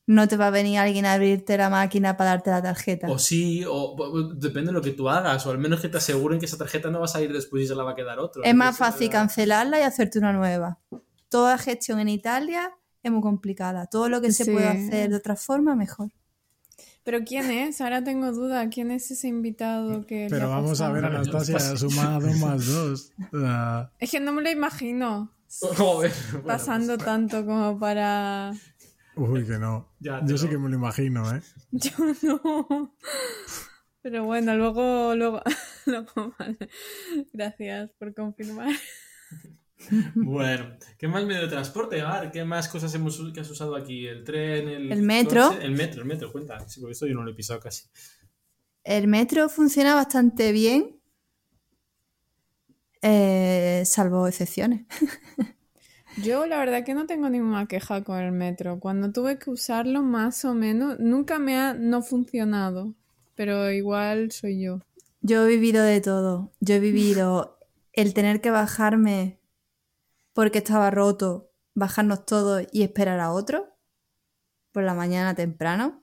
S4: No te va a venir alguien a abrirte la máquina para darte la tarjeta.
S2: O sí, depende de lo que tú hagas, o al menos que te aseguren que esa tarjeta no va a salir después y se la va a quedar otro.
S4: Es más fácil cancelarla y hacerte una nueva. Toda gestión en Italia es muy complicada. Todo lo que se
S3: Sí.
S4: puede hacer de otra forma, mejor.
S3: ¿Pero quién es? Ahora tengo duda. ¿Quién es ese invitado que le
S1: Pero
S3: ha
S1: vamos a
S3: pasado?
S1: ver, Anastasia, suma 2 más 2.
S3: Es que no me lo imagino
S2: Joder, bueno,
S3: pasando
S2: pues,
S3: tanto como para...
S1: Uy, que no.
S2: Ya,
S1: Yo sí
S2: pero-
S1: que me lo imagino, ¿eh?
S3: Yo no. Pero bueno, luego vale. Gracias por confirmar.
S2: Bueno, ¿qué más medio de transporte, Mar? ¿Qué más cosas que has usado aquí? ¿El tren,
S4: El metro.
S2: coche? El metro, cuenta. Sí, porque esto yo no lo he pisado casi.
S4: El metro funciona bastante bien, salvo excepciones.
S3: Yo la verdad que no tengo ninguna queja con el metro. Cuando tuve que usarlo más o menos, nunca me ha no funcionado. Pero igual soy yo.
S4: Yo he vivido de todo. Yo he vivido el tener que bajarme porque estaba roto, bajarnos todos y esperar a otro por la mañana temprano.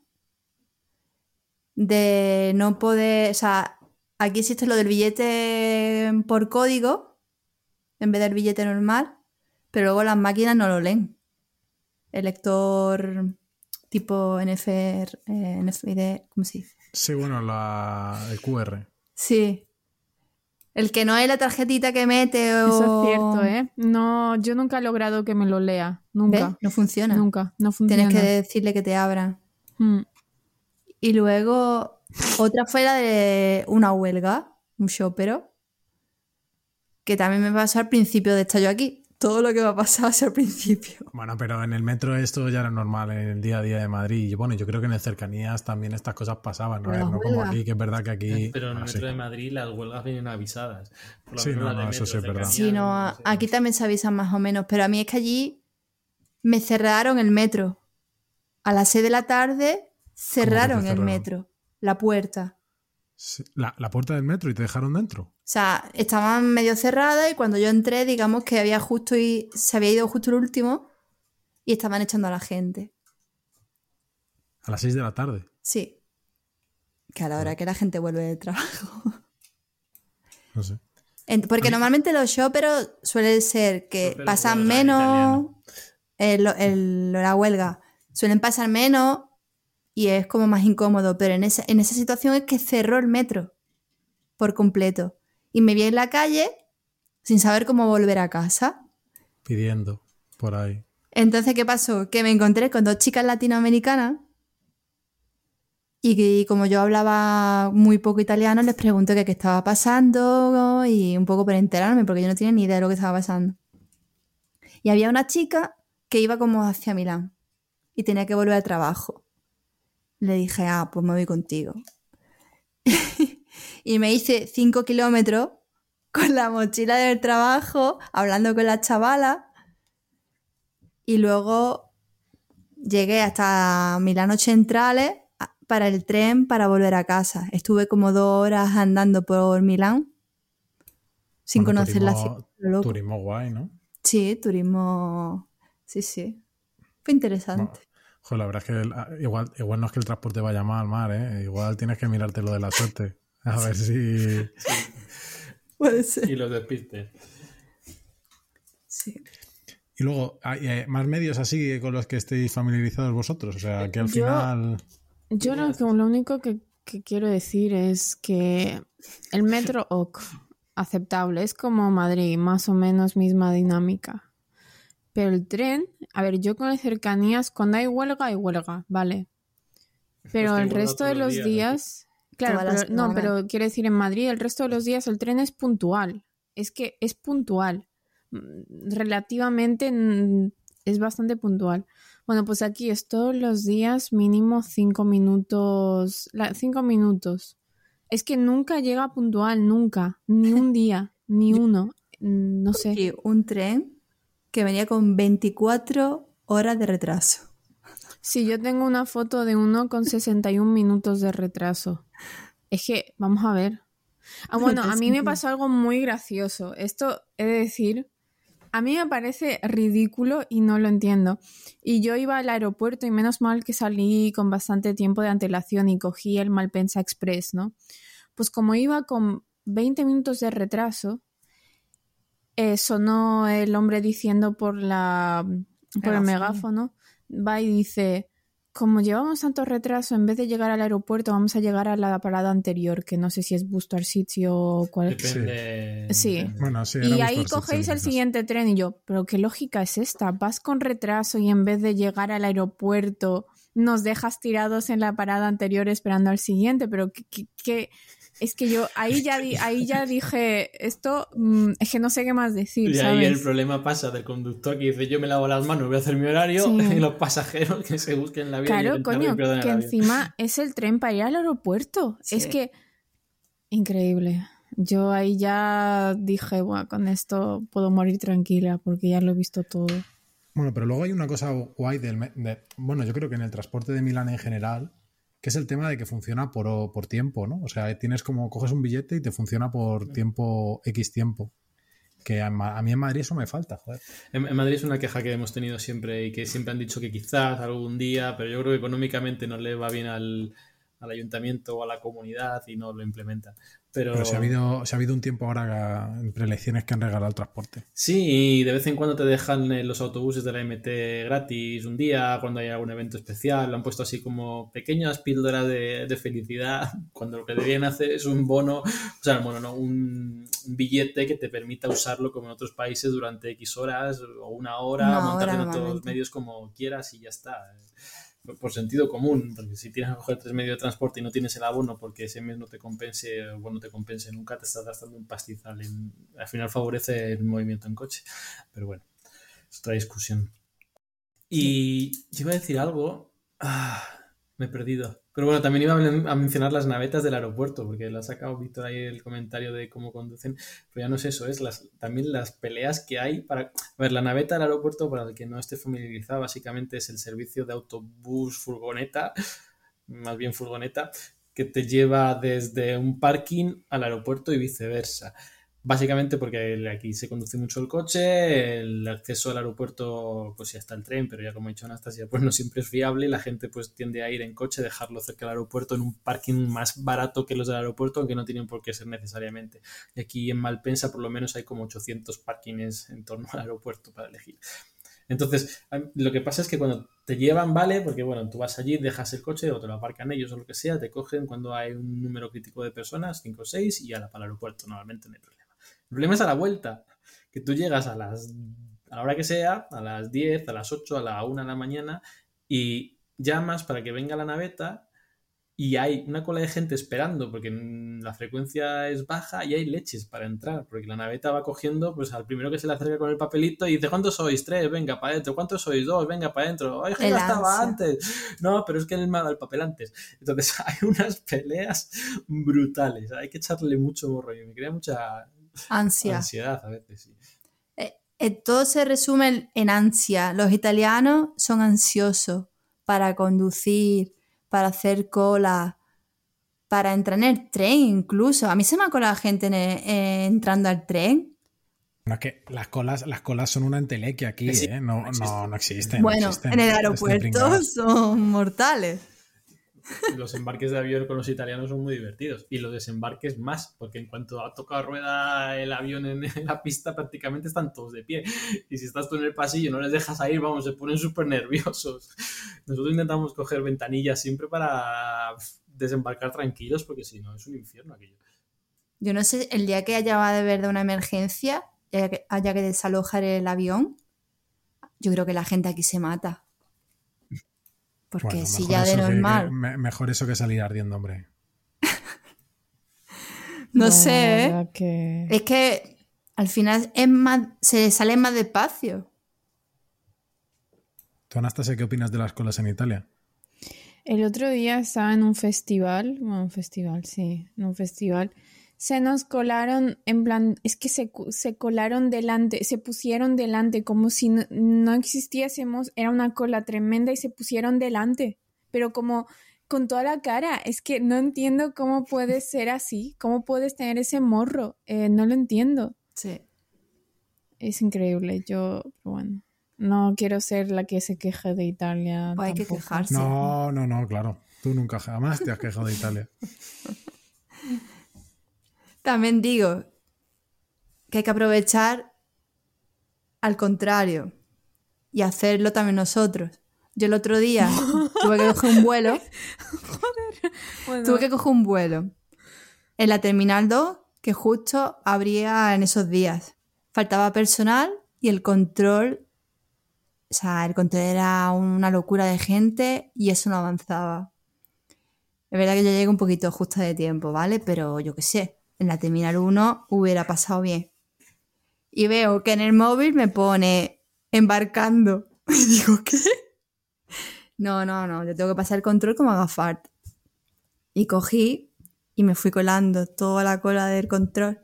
S4: De no poder, o sea, aquí existe lo del billete por código en vez del billete normal, pero luego las máquinas no lo leen. El lector tipo NFID, ¿cómo se dice?
S1: Sí, bueno, el QR.
S4: Sí. El que no es la tarjetita que mete o...
S3: Eso es cierto, ¿eh? No, yo nunca he logrado que me lo lea. Nunca.
S4: ¿Ves? No funciona.
S3: Nunca. No funciona.
S4: Tienes que decirle que te abran.
S3: Mm.
S4: Y luego otra fue la de una huelga, un shopero, que también me pasó al principio de estar yo aquí. Todo lo que me ha pasado es al principio.
S1: Bueno, pero en el metro esto ya era normal en el día a día de Madrid. Y bueno, yo creo que en el cercanías también estas cosas pasaban, ¿no?
S4: Pero las
S1: No como
S4: huelgas.
S1: aquí, que es verdad que aquí...
S2: Pero en el
S1: bueno,
S2: metro
S1: sí.
S2: de Madrid las huelgas vienen avisadas. Por lo
S1: Sí,
S2: menos
S1: no,
S2: las de
S1: no, eso
S2: metro,
S1: sí es verdad.
S2: cercanías,
S4: Sí, no,
S2: sé.
S4: aquí también se avisan más o menos, pero a mí es que allí me cerraron el metro. A las 6 de la tarde cerraron el
S1: cerraron?
S4: metro, la puerta.
S1: Sí, la puerta del metro y te dejaron dentro.
S4: O sea, estaban medio cerradas y cuando yo entré, digamos que se había ido justo el último y estaban echando a la gente.
S1: A las 6 de la tarde.
S4: Sí. Que a la hora que la gente vuelve del trabajo.
S1: No sé.
S4: Porque normalmente los shoperos suelen ser que
S2: Shopper,
S4: pasan
S2: huelga,
S4: menos,
S2: italiano.
S4: la huelga, suelen pasar menos y es como más incómodo, pero en esa situación es que cerró el metro por completo y me vi en la calle sin saber cómo volver a casa.
S1: Pidiendo por ahí.
S4: Entonces, ¿qué pasó? Que me encontré con 2 chicas latinoamericanas y como yo hablaba muy poco italiano, les pregunté qué estaba pasando y un poco para enterarme, porque yo no tenía ni idea de lo que estaba pasando. Y había una chica que iba como hacia Milán y tenía que volver al trabajo. Le dije, pues me voy contigo. Y me hice 5 kilómetros con la mochila del trabajo, hablando con la chavala. Y luego llegué hasta Milano Centrale para el tren para volver a casa. Estuve como 2 horas andando por Milán sin
S1: Bueno,
S4: conocer la ciudad. Loco.
S1: Turismo guay, ¿no?
S4: Sí, turismo. Sí. Fue interesante.
S1: Bueno, joder, la verdad es que igual no es que el transporte vaya mal, Mar, ¿eh? Igual tienes que mirarte lo de la suerte. A ver si...
S4: Puede ser.
S2: Y los despistes.
S4: Sí.
S1: Y luego, ¿hay más medios así con los que estéis familiarizados vosotros? O sea, que al final...
S3: Yo lo único que quiero decir es que el metro aceptable, es como Madrid, más o menos misma dinámica. Pero el tren, a ver, yo con las cercanías, cuando hay huelga, ¿vale? Pero el resto de los días, claro, pero quiero decir, en Madrid el resto de los días el tren es puntual. Es que es puntual. Relativamente es bastante puntual. Bueno, pues aquí es todos los días mínimo 5 minutos. 5 minutos. Es que nunca llega puntual, nunca. Ni un día, ni uno. No sé.
S4: Y un tren que venía con 24 horas de retraso.
S3: Sí, yo tengo una foto de uno con 61 minutos de retraso. Es que, vamos a ver. Bueno, a mí me pasó algo muy gracioso. Esto he de decir A mí me parece ridículo y no lo entiendo. Y yo iba al aeropuerto y menos mal que salí con bastante tiempo de antelación y cogí el Malpensa Express, ¿no? Pues como iba con 20 minutos de retraso, sonó el hombre diciendo por el megáfono, va y dice, como llevamos tanto retraso, en vez de llegar al aeropuerto vamos a llegar a la parada anterior, que no sé si es Busto Arsizio o cuál.
S2: Depende.
S3: Sí.
S2: Depende.
S1: Bueno, sí,
S3: Y
S1: era
S3: ahí
S1: Busto
S3: cogéis
S1: Arsizio,
S3: el
S1: quizás.
S3: siguiente tren y yo, pero ¿qué lógica es esta? Vas con retraso y en vez de llegar al aeropuerto nos dejas tirados en la parada anterior esperando al siguiente, pero ¿qué? Es que yo ahí ya dije, esto es que no sé qué más decir,
S2: Y ahí el
S3: ¿sabes?
S2: problema pasa del conductor que dice yo me lavo las manos, voy a hacer mi horario,
S3: Sí.
S2: y los pasajeros que se busquen la vida y
S3: Claro,
S2: lleguen tarde y
S3: coño,
S2: pierdan
S3: que
S2: el avión.
S3: encima es el tren para ir al aeropuerto.
S4: Sí.
S3: Es que increíble. Yo ahí ya dije, bueno, con esto puedo morir tranquila porque ya lo he visto todo.
S1: Bueno, pero luego hay una cosa guay bueno, yo creo que en el transporte de Milán en general, que es el tema de que funciona por tiempo, ¿no? O sea, tienes como, coges un billete y te funciona por tiempo, X tiempo. Que a mí en Madrid eso me falta, joder.
S2: En Madrid es una queja que hemos tenido siempre y que siempre han dicho que quizás algún día, pero yo creo que económicamente no le va bien al ayuntamiento o a la comunidad y no lo implementan.
S1: Pero si ha habido un tiempo ahora entre elecciones que han regalado el transporte.
S2: Sí, y de vez en cuando te dejan los autobuses de la MT gratis un día, cuando hay algún evento especial. Lo han puesto así como pequeñas píldoras de felicidad, cuando lo que deberían hacer es un bono, o sea, bueno, no, un billete que te permita usarlo como en otros países durante X horas o una hora, montarte en otros
S4: normalmente.
S2: medios como quieras y ya está. Por sentido común, porque si tienes que coger 3 medios de transporte y no tienes el abono porque ese mes no te compense o no te compense nunca, te estás gastando un pastizal. Al final favorece el movimiento en coche. Pero bueno, es otra discusión. Y yo iba a decir algo, me he perdido. Pero bueno, también iba a mencionar las navetas del aeropuerto, porque lo ha sacado Víctor ahí el comentario de cómo conducen. Pero ya no es eso, es también las peleas que hay para... A ver, la naveta del aeropuerto, para el que no esté familiarizado, básicamente es el servicio de autobús furgoneta, más bien furgoneta, que te lleva desde un parking al aeropuerto y viceversa. Básicamente porque aquí se conduce mucho el coche, el acceso al aeropuerto, pues ya está el tren, pero ya como he dicho Anastasia, pues no siempre es fiable y la gente pues tiende a ir en coche, dejarlo cerca del aeropuerto en un parking más barato que los del aeropuerto, aunque no tienen por qué ser necesariamente. Y aquí en Malpensa por lo menos hay como 800 parkings en torno al aeropuerto para elegir. Entonces, lo que pasa es que cuando te llevan, vale, porque bueno, tú vas allí, dejas el coche o te lo aparcan ellos o lo que sea, te cogen cuando hay un número crítico de personas, 5 o 6, y para el aeropuerto, normalmente no hay problema. El problema es a la vuelta, que tú llegas a la hora que sea, a las 10, a las 8, a la 1 de la mañana, y llamas para que venga la naveta y hay una cola de gente esperando porque la frecuencia es baja y hay leches para entrar, porque la naveta va cogiendo pues al primero que se le acerca con el papelito y dice, ¿cuántos sois? 3, venga, para adentro. ¿Cuántos sois? 2, venga, para adentro. ¡Ay, que ya estaba antes! No, pero es que él me ha dado el papel antes. Entonces hay unas peleas brutales. Hay que echarle mucho morro y me crea mucha ansiedad a veces, sí.
S4: Todo se resume en ansia. Los italianos son ansiosos para conducir, para hacer cola, para entrar en el tren incluso. A mí se me ha colado gente entrando al tren.
S1: No, es que las colas son una entelequia aquí,
S2: Sí,
S1: ¿eh? No existen.
S4: Bueno,
S1: no existen.
S4: en el aeropuerto son mortales.
S2: Los embarques de avión con los italianos son muy divertidos y los desembarques más, porque en cuanto ha tocado rueda el avión en la pista prácticamente están todos de pie y si estás tú en el pasillo no les dejas ir, vamos, se ponen súper nerviosos. Nosotros intentamos coger ventanillas siempre para desembarcar tranquilos porque si no es un infierno aquello.
S4: Yo no sé, el día que haya de verdad una emergencia, haya que desalojar el avión, yo creo que la gente aquí se mata. Porque
S1: bueno,
S4: si ya de normal...
S1: mejor eso que salir ardiendo, hombre.
S4: No sé,
S3: ¿eh?
S4: Es que al final se sale más despacio.
S1: ¿Tú, Anastasia, qué opinas de las colas en Italia?
S3: El otro día estaba en un festival, se nos colaron, en plan, es que se colaron delante, se pusieron delante como si no existiésemos, era una cola tremenda y se pusieron delante, pero como con toda la cara, es que no entiendo cómo puede ser así, cómo puedes tener ese morro, no lo entiendo.
S4: Sí.
S3: Es increíble. Pero bueno, no quiero ser la que se queje de Italia.
S4: Pues hay que
S3: tampoco.
S4: quejarse.
S1: No, claro. Tú nunca jamás te has quejado de Italia.
S4: También digo que hay que aprovechar al contrario y hacerlo también nosotros. Yo el otro día tuve que coger un vuelo.
S3: Bueno,
S4: Tuve que coger un vuelo en la Terminal 2 que justo abría en esos días. Faltaba personal y el control, o sea, el control era una locura de gente y eso no avanzaba. Es verdad que yo llegué un poquito justa de tiempo, ¿vale? Pero yo qué sé, en la Terminal 1 hubiera pasado bien. Y veo que en el móvil me pone embarcando. Y digo, ¿qué? No, yo tengo que pasar el control como haga falta. Y cogí y me fui colando toda la cola del control.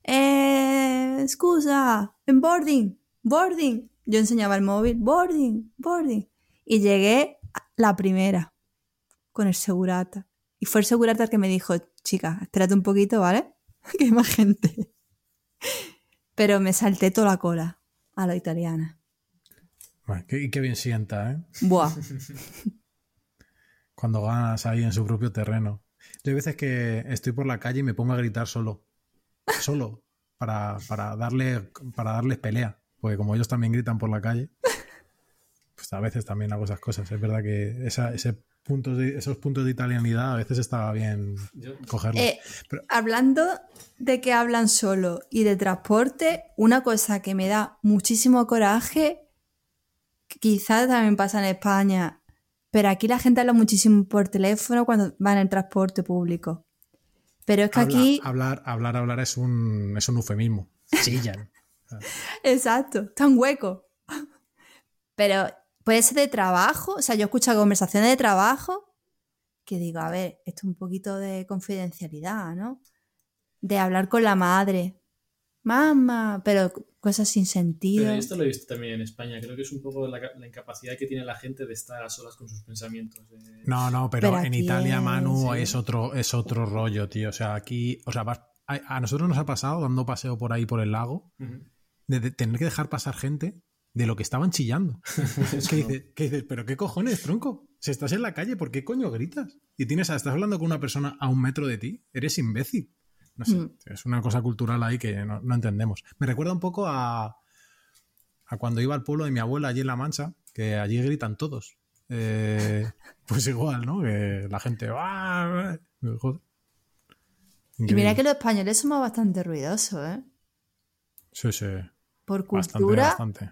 S4: Excusa, en boarding. Yo enseñaba el móvil, boarding. Y llegué la primera con el segurata. Y fue el segurata el que me dijo, chica, espérate un poquito, ¿vale? Que hay más gente. Pero me salté toda la cola a la italiana.
S1: Bueno, qué bien sienta, ¿eh?
S4: Buah.
S1: Cuando ganas ahí en su propio terreno. Yo hay veces que estoy por la calle y me pongo a gritar solo, para darles pelea, porque como ellos también gritan por la calle, pues a veces también hago esas cosas. Es verdad que esos puntos de italianidad a veces estaba bien cogerlos.
S4: Hablando de que hablan solo y de transporte, una cosa que me da muchísimo coraje, que quizás también pasa en España, pero aquí la gente habla muchísimo por teléfono cuando va en el transporte público. Pero es que aquí...
S1: Hablar es un eufemismo. Chillan.
S4: Exacto, está un hueco. Pero puede ser de trabajo, o sea, yo escucho conversaciones de trabajo que digo, a ver, esto es un poquito de confidencialidad, ¿no? De hablar con la madre. Mamá, pero cosas sin sentido.
S2: Pero esto lo he visto también en España. Creo que es un poco la incapacidad que tiene la gente de estar a solas con sus pensamientos.
S1: No, pero en
S4: aquí
S1: Italia, Manu,
S2: sí.
S1: es otro rollo, tío. O sea, aquí, o sea, a nosotros nos ha pasado dando paseo por ahí por el lago, de tener que dejar pasar gente de lo que estaban chillando. ¿Qué dices? ¿Pero qué cojones, tronco? Si estás en la calle, ¿por qué coño gritas? Y estás hablando con una persona a 1 metro de ti, eres imbécil. No sé, es una cosa cultural ahí que no entendemos. Me recuerda un poco a cuando iba al pueblo de mi abuela allí en La Mancha, que allí gritan todos. Pues igual, ¿no? Que la gente... ¡ah! Joder.
S4: Y mira que los españoles somos bastante ruidosos, ¿eh?
S1: Sí.
S4: Por cultura...
S1: Bastante.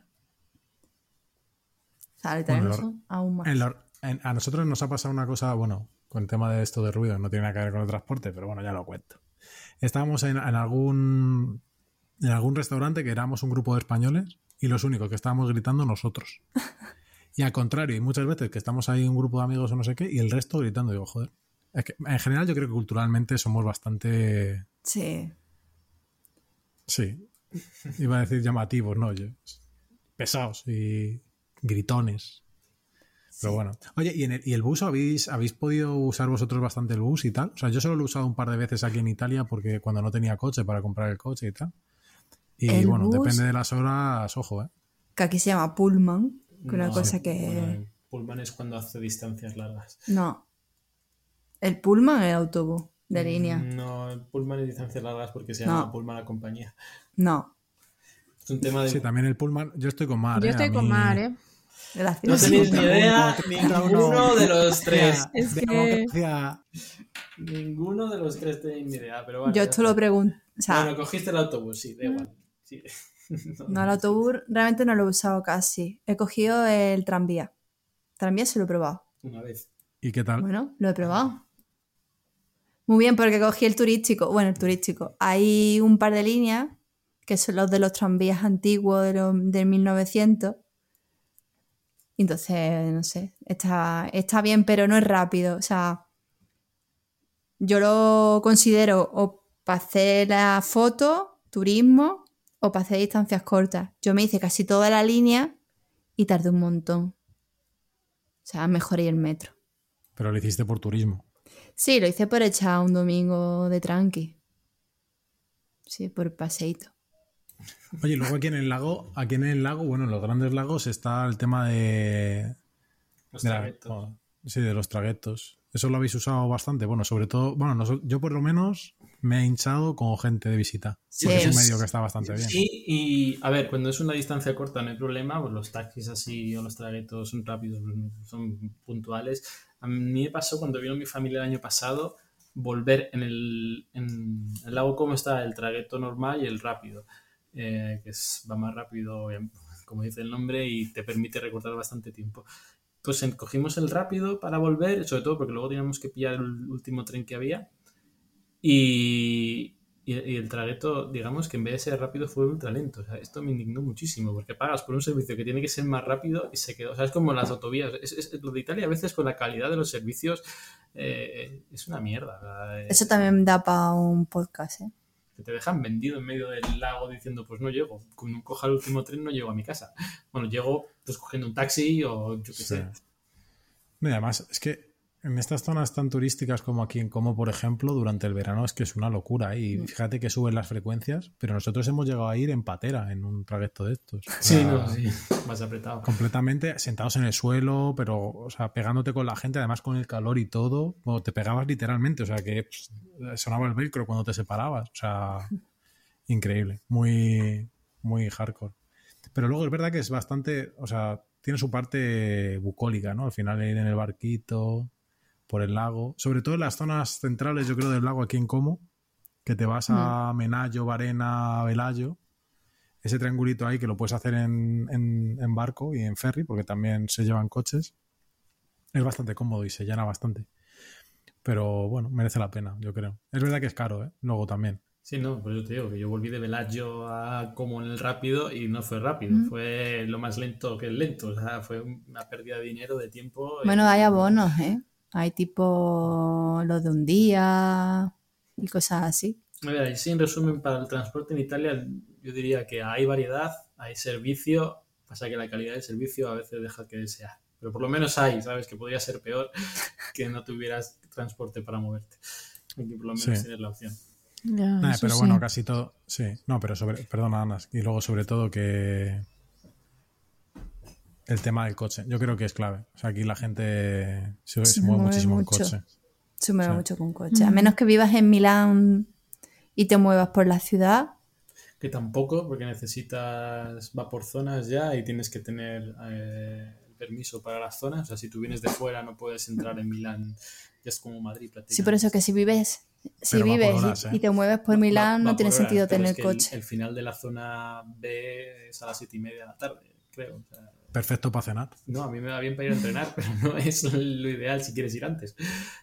S4: O sea, los italianos son aún más.
S1: A nosotros nos ha pasado una cosa, bueno, con el tema de esto de ruido, no tiene nada que ver con el transporte, pero bueno, ya lo cuento. Estábamos en algún restaurante que éramos un grupo de españoles y los únicos que estábamos gritando nosotros. Y al contrario, y muchas veces que estamos ahí un grupo de amigos o no sé qué, y el resto gritando, digo, joder. Es que, en general yo creo que culturalmente somos bastante...
S4: Sí.
S1: Sí. Iba a decir llamativos, ¿no? Pesados y gritones. Pero bueno. Oye, ¿y el bus habéis podido usar vosotros bastante el bus y tal? O sea, yo solo lo he usado un par de veces aquí en Italia porque cuando no tenía coche para comprar el coche y tal. Y
S4: el
S1: bueno,
S4: bus,
S1: depende de las horas, ojo, ¿eh?
S4: que aquí se llama pullman, que una
S2: No,
S4: cosa que...
S2: Bueno, el pullman es cuando hace distancias largas.
S4: No. El pullman es el autobús de línea.
S2: No, el pullman es distancias largas porque se llama pullman la compañía.
S4: No.
S2: Es un tema de...
S1: Sí, también el pullman. Yo estoy con Mar,
S3: Yo estoy con Mar, ¿eh?
S4: Gracias.
S2: No tenéis ni idea, ninguno de los tres.
S3: Es que...
S1: Democracia.
S2: Ninguno de los tres tenéis ni idea, pero bueno.
S4: Yo
S2: ya
S4: esto
S2: está.
S4: lo pregunto. O sea,
S2: Bueno, cogiste el autobús, sí, da igual. Sí.
S4: no, el autobús realmente no lo he usado casi. He cogido el tranvía. Tranvía sí lo he probado.
S2: Una vez.
S1: ¿Y qué tal?
S4: Bueno, lo he probado. Muy bien, porque cogí el turístico. Bueno, el turístico. Hay un par de líneas que son los de los tranvías antiguos del 1900. Y entonces, no sé, está bien, pero no es rápido. O sea, yo lo considero o para hacer la foto, turismo, o para hacer distancias cortas. Yo me hice casi toda la línea y tardé un montón. O sea, mejoré el metro.
S1: Pero lo hiciste por turismo.
S4: Sí, lo hice por echar un domingo de tranqui. Sí, por paseíto.
S1: Oye, luego aquí en el lago, bueno, en los grandes lagos está el tema
S2: Los
S1: de
S2: traguetos.
S1: sí, de los traguetos. ¿Eso lo habéis usado bastante? Bueno, sobre todo, bueno, yo por lo menos me he hinchado con gente de visita.
S4: Sí.
S1: Porque es un medio que está bastante bien.
S2: Sí, y a ver, cuando es una distancia corta no hay problema, pues los taxis así o los traguetos son rápidos, son puntuales. A mí me pasó cuando vino mi familia el año pasado volver en el lago como está el tragueto normal y el rápido, va más rápido, como dice el nombre, y te permite recortar bastante tiempo. Pues cogimos el rápido para volver, sobre todo porque luego teníamos que pillar el último tren que había. Y el trayecto, digamos que en vez de ser rápido fue ultra lento. O sea, esto me indignó muchísimo porque pagas por un servicio que tiene que ser más rápido y se quedó. O sea, es como las autovías. Lo de Italia a veces con la calidad de los servicios es una mierda.
S4: Eso también da para un podcast, ¿eh?
S2: Que te dejan vendido en medio del lago diciendo, pues no llego. Cuando coja el último tren no llego a mi casa. Bueno, llego pues cogiendo un taxi o yo qué sé.
S1: No, y además, es que en estas zonas tan turísticas como aquí en Como, por ejemplo, durante el verano es que es una locura. Y fíjate que suben las frecuencias, pero nosotros hemos llegado a ir en patera en un trayecto de estos. O sea,
S2: Sí, más apretado.
S1: completamente sentados en el suelo, pero, o sea, pegándote con la gente, además con el calor y todo, bueno, te pegabas literalmente, o sea, que sonaba el velcro cuando te separabas. O sea, increíble, muy, muy hardcore. Pero luego es verdad que es bastante, o sea, tiene su parte bucólica, ¿no? Al final ir en el barquito por el lago, sobre todo en las zonas centrales, yo creo, del lago aquí en Como, que te vas a Menallo, Varena, Velayo, ese triangulito ahí que lo puedes hacer en barco y en ferry, porque también se llevan coches, es bastante cómodo y se llena bastante. Pero bueno, merece la pena, yo creo. Es verdad que es caro, ¿eh? Luego también.
S2: Sí, no, por eso te digo que yo volví de Bellagio a como en el rápido y no fue rápido, fue lo más lento que el lento, o sea, fue una pérdida de dinero, de tiempo.
S4: Bueno, hay abonos, ¿eh? Hay tipo los de un día y cosas así.
S2: A ver, y sí, en resumen, para el transporte en Italia yo diría que hay variedad, hay servicio, pasa que la calidad del servicio a veces deja que desear, pero por lo menos hay, ¿sabes? Que podría ser peor que no tuvieras transporte para moverte. Aquí por lo menos tienes la opción.
S3: Ya,
S1: Pero
S3: sí.
S1: bueno, casi todo. Sí, no, pero perdona, Ana. Y luego, sobre todo, que el tema del coche. Yo creo que es clave. O sea, aquí la gente se mueve muchísimo en coche.
S4: Se mueve mucho con coche. A menos que vivas en Milán y te muevas por la ciudad.
S2: Que tampoco, porque va por zonas ya y tienes que tener permiso para las zonas. O sea, si tú vienes de fuera no puedes entrar en Milán. Ya es como Madrid prácticamente.
S4: Sí, por eso que si vives
S1: horas,
S4: y te mueves por Milán, no tiene sentido tener coche.
S2: El final de la zona B es a las 7:30 de la tarde, creo. O sea,
S1: perfecto para cenar.
S2: No, a mí me va bien para ir a entrenar, pero no es lo ideal si quieres ir antes.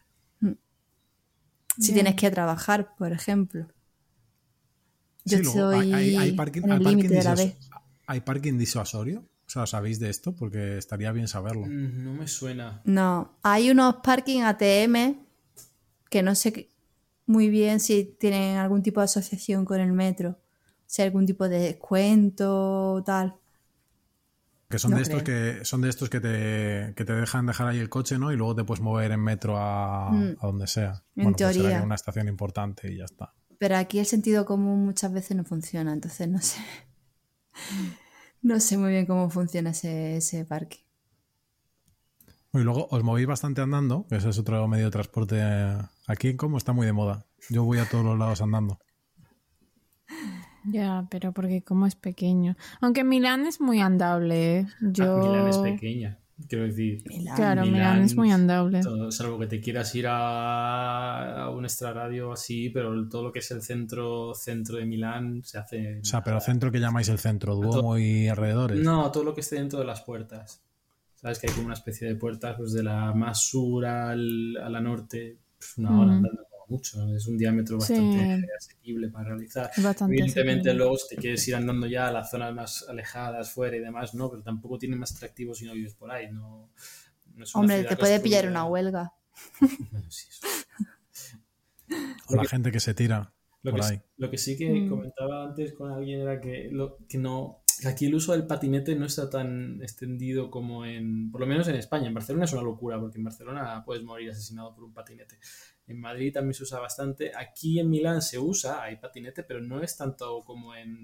S4: Si tienes que trabajar, por ejemplo. Yo
S1: Sí, luego
S4: estoy
S1: hay parking,
S4: en el límite de la B.
S1: ¿Hay parking disuasorio? O sea, ¿sabéis de esto? Porque estaría bien saberlo.
S2: No me suena.
S4: No, hay unos parking ATM que no sé muy bien si tienen algún tipo de asociación con el metro, si hay algún tipo de descuento o tal.
S1: Que son de estos que te dejan dejar ahí el coche, ¿no? Y luego te puedes mover en metro a donde sea.
S4: En teoría.
S1: Pues será una estación importante y ya está.
S4: Pero aquí el sentido común muchas veces no funciona, entonces no sé. No sé muy bien cómo funciona ese parque.
S1: Y luego os movéis bastante andando, que ese es otro medio de transporte. Aquí en Como está muy de moda. Yo voy a todos los lados andando.
S3: Ya, pero porque como es pequeño. Aunque Milán es muy andable, ¿eh?
S2: Milán es pequeña, quiero decir.
S3: Claro, Milán es muy andable.
S2: Salvo que te quieras ir a un extrarradio así, pero todo lo que es el centro de Milán se hace...
S1: O sea, pero centro que llamáis el centro, Duomo y alrededores.
S2: No, todo lo que esté dentro de las puertas. Sabes que hay como una especie de puertas, pues de la más sur a la norte, pues una hora andando como mucho. Es un diámetro bastante asequible para realizar. Evidentemente asequible. Luego si te quieres ir andando ya a las zonas más alejadas, fuera y demás, no, pero tampoco tiene más atractivo si no vives por ahí. No es
S4: hombre, te puede pillar una huelga.
S2: Bueno, sí, eso.
S1: O la gente que se tira por ahí.
S2: Lo que sí que comentaba antes con alguien era que aquí el uso del patinete no está tan extendido como por lo menos en España. En Barcelona es una locura, porque en Barcelona puedes morir asesinado por un patinete. En Madrid también se usa bastante. Aquí en Milán se usa, hay patinete, pero no es tanto como en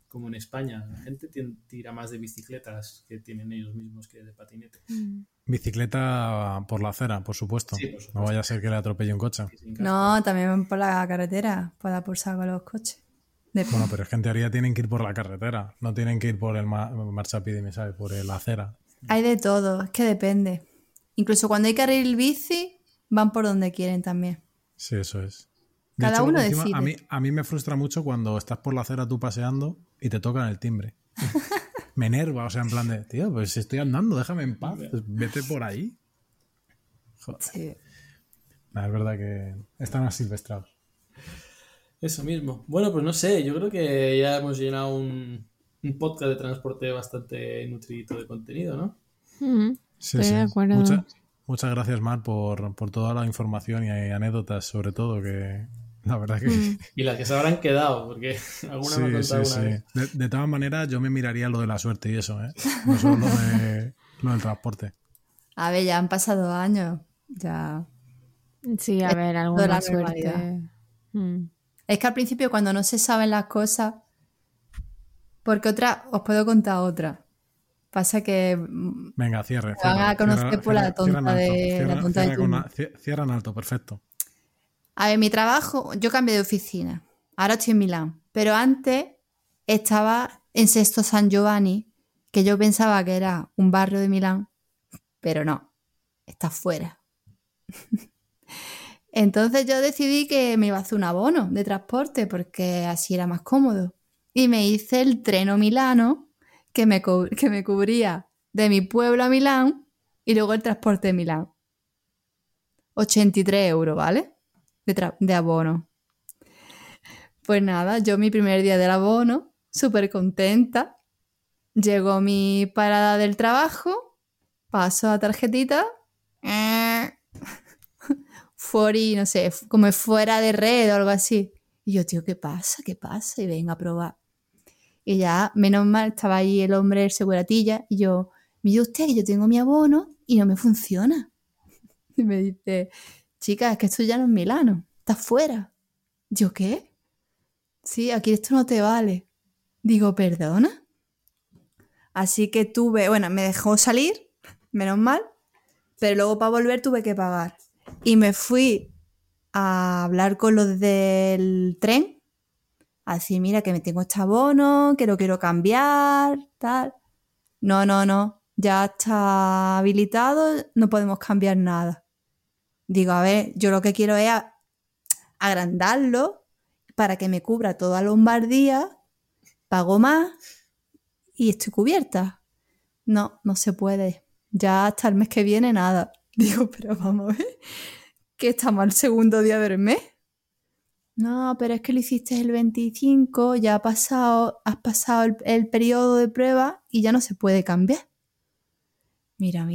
S2: como en España. La gente tira más de bicicletas que tienen ellos mismos que de patinete.
S1: Bicicleta por la acera, por supuesto.
S2: Sí, por supuesto.
S1: No vaya a ser que le atropelle un coche.
S2: Sin casco.
S4: No, también van por la carretera para dar por saco los coches.
S1: Bueno, pero es que en teoría tienen que ir por la carretera, no tienen que ir por el marchapídeme, ¿sabes? Por la acera.
S4: Hay de todo, es que depende. Incluso cuando hay carril bici, van por donde quieren también.
S1: Sí, eso es.
S4: Cada uno decide.
S1: A mí me frustra mucho cuando estás por la acera tú paseando y te tocan el timbre. Me enerva, o sea, en plan de, tío, pues estoy andando, déjame en paz, pues vete por ahí. Joder.
S4: Sí.
S1: Es verdad que están asilvestrados.
S2: Eso mismo. Bueno, pues no sé, yo creo que ya hemos llenado un podcast de transporte bastante nutridito de contenido, ¿no?
S1: Sí,
S3: Estoy de acuerdo.
S1: Muchas gracias, Mar, por toda la información y anécdotas, sobre todo, que la verdad que...
S2: Y las que se habrán quedado, porque alguna me ha contado una vez.
S1: De todas maneras, yo me miraría lo de la suerte y eso, ¿eh? No solo lo del transporte.
S4: A ver, ya han pasado años. Ya.
S3: Sí, a ver,
S4: de
S3: alguna
S4: la
S3: suerte.
S4: normalidad. Es que al principio cuando no se saben las cosas, porque os puedo contar otra. Pasa que
S1: Venga, cierre.
S4: van a conocer por la tonta de turno.
S1: Cierran alto, perfecto.
S4: A ver, mi trabajo, yo cambié de oficina. Ahora estoy en Milán. Pero antes estaba en Sesto San Giovanni, que yo pensaba que era un barrio de Milán, pero no, está fuera. Entonces yo decidí que me iba a hacer un abono de transporte porque así era más cómodo. Y me hice el Treno Milano que me cubría de mi pueblo a Milán y luego el transporte de Milán. 83 euros, ¿vale? De abono. Pues nada, yo mi primer día del abono, súper contenta. Llegó mi parada del trabajo, paso la tarjetita, no sé, como fuera de red o algo así. Y yo, tío, ¿qué pasa? ¿Qué pasa? Y venga a probar. Y ya, menos mal, estaba ahí el hombre, el seguratilla, y yo, mire usted que yo tengo mi abono y no me funciona. Y me dice, chica, es que esto ya no es Milano, está fuera. ¿Yo qué? Sí, aquí esto no te vale. Digo, ¿perdona? Así que me dejó salir, menos mal, pero luego para volver tuve que pagar. Y me fui a hablar con los del tren, a decir, mira, que me tengo este abono, que lo quiero cambiar, tal. No, ya está habilitado, no podemos cambiar nada. Digo, a ver, yo lo que quiero es agrandarlo para que me cubra toda Lombardía, pago más y estoy cubierta. No se puede. Ya hasta el mes que viene nada. Digo, pero vamos a ver, que estamos al segundo día del mes. No, pero es que lo hiciste el 25, ya has pasado el periodo de prueba y ya no se puede cambiar. Mira.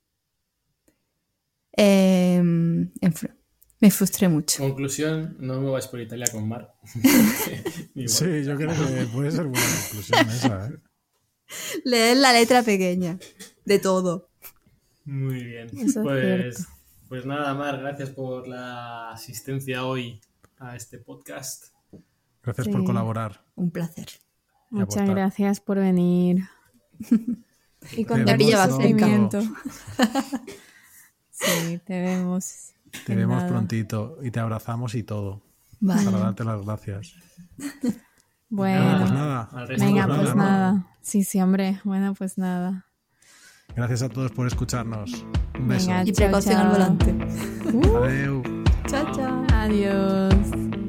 S4: Me frustré mucho.
S2: Conclusión, no me vais por Italia con Mar.
S1: Sí, yo creo que puede ser buena conclusión esa, ¿eh?
S4: Leer la letra pequeña de todo.
S2: Muy bien.
S3: Eso es cierto.
S2: Pues nada, Mar, gracias por la asistencia hoy a este podcast.
S1: Gracias
S3: Sí.
S1: por colaborar.
S4: Un placer.
S3: Muchas
S1: aportar.
S3: gracias por venir. Y con
S1: Te
S3: tu
S1: vemos
S3: sufrimiento. Sí, te vemos.
S1: Te
S3: en
S1: vemos
S3: nada.
S1: prontito y te abrazamos y todo.
S4: Vale.
S1: Para darte las gracias.
S3: Bueno,
S1: Pues nada.
S2: Al resto,
S3: venga,
S1: pues
S3: pues
S1: nada,
S3: nada. Sí, hombre. Bueno, pues nada.
S1: Gracias a todos por escucharnos. Un beso.
S3: Venga,
S4: Y precaución
S3: chao.
S4: al volante.
S1: Adeu.
S4: Chao.
S3: Adiós.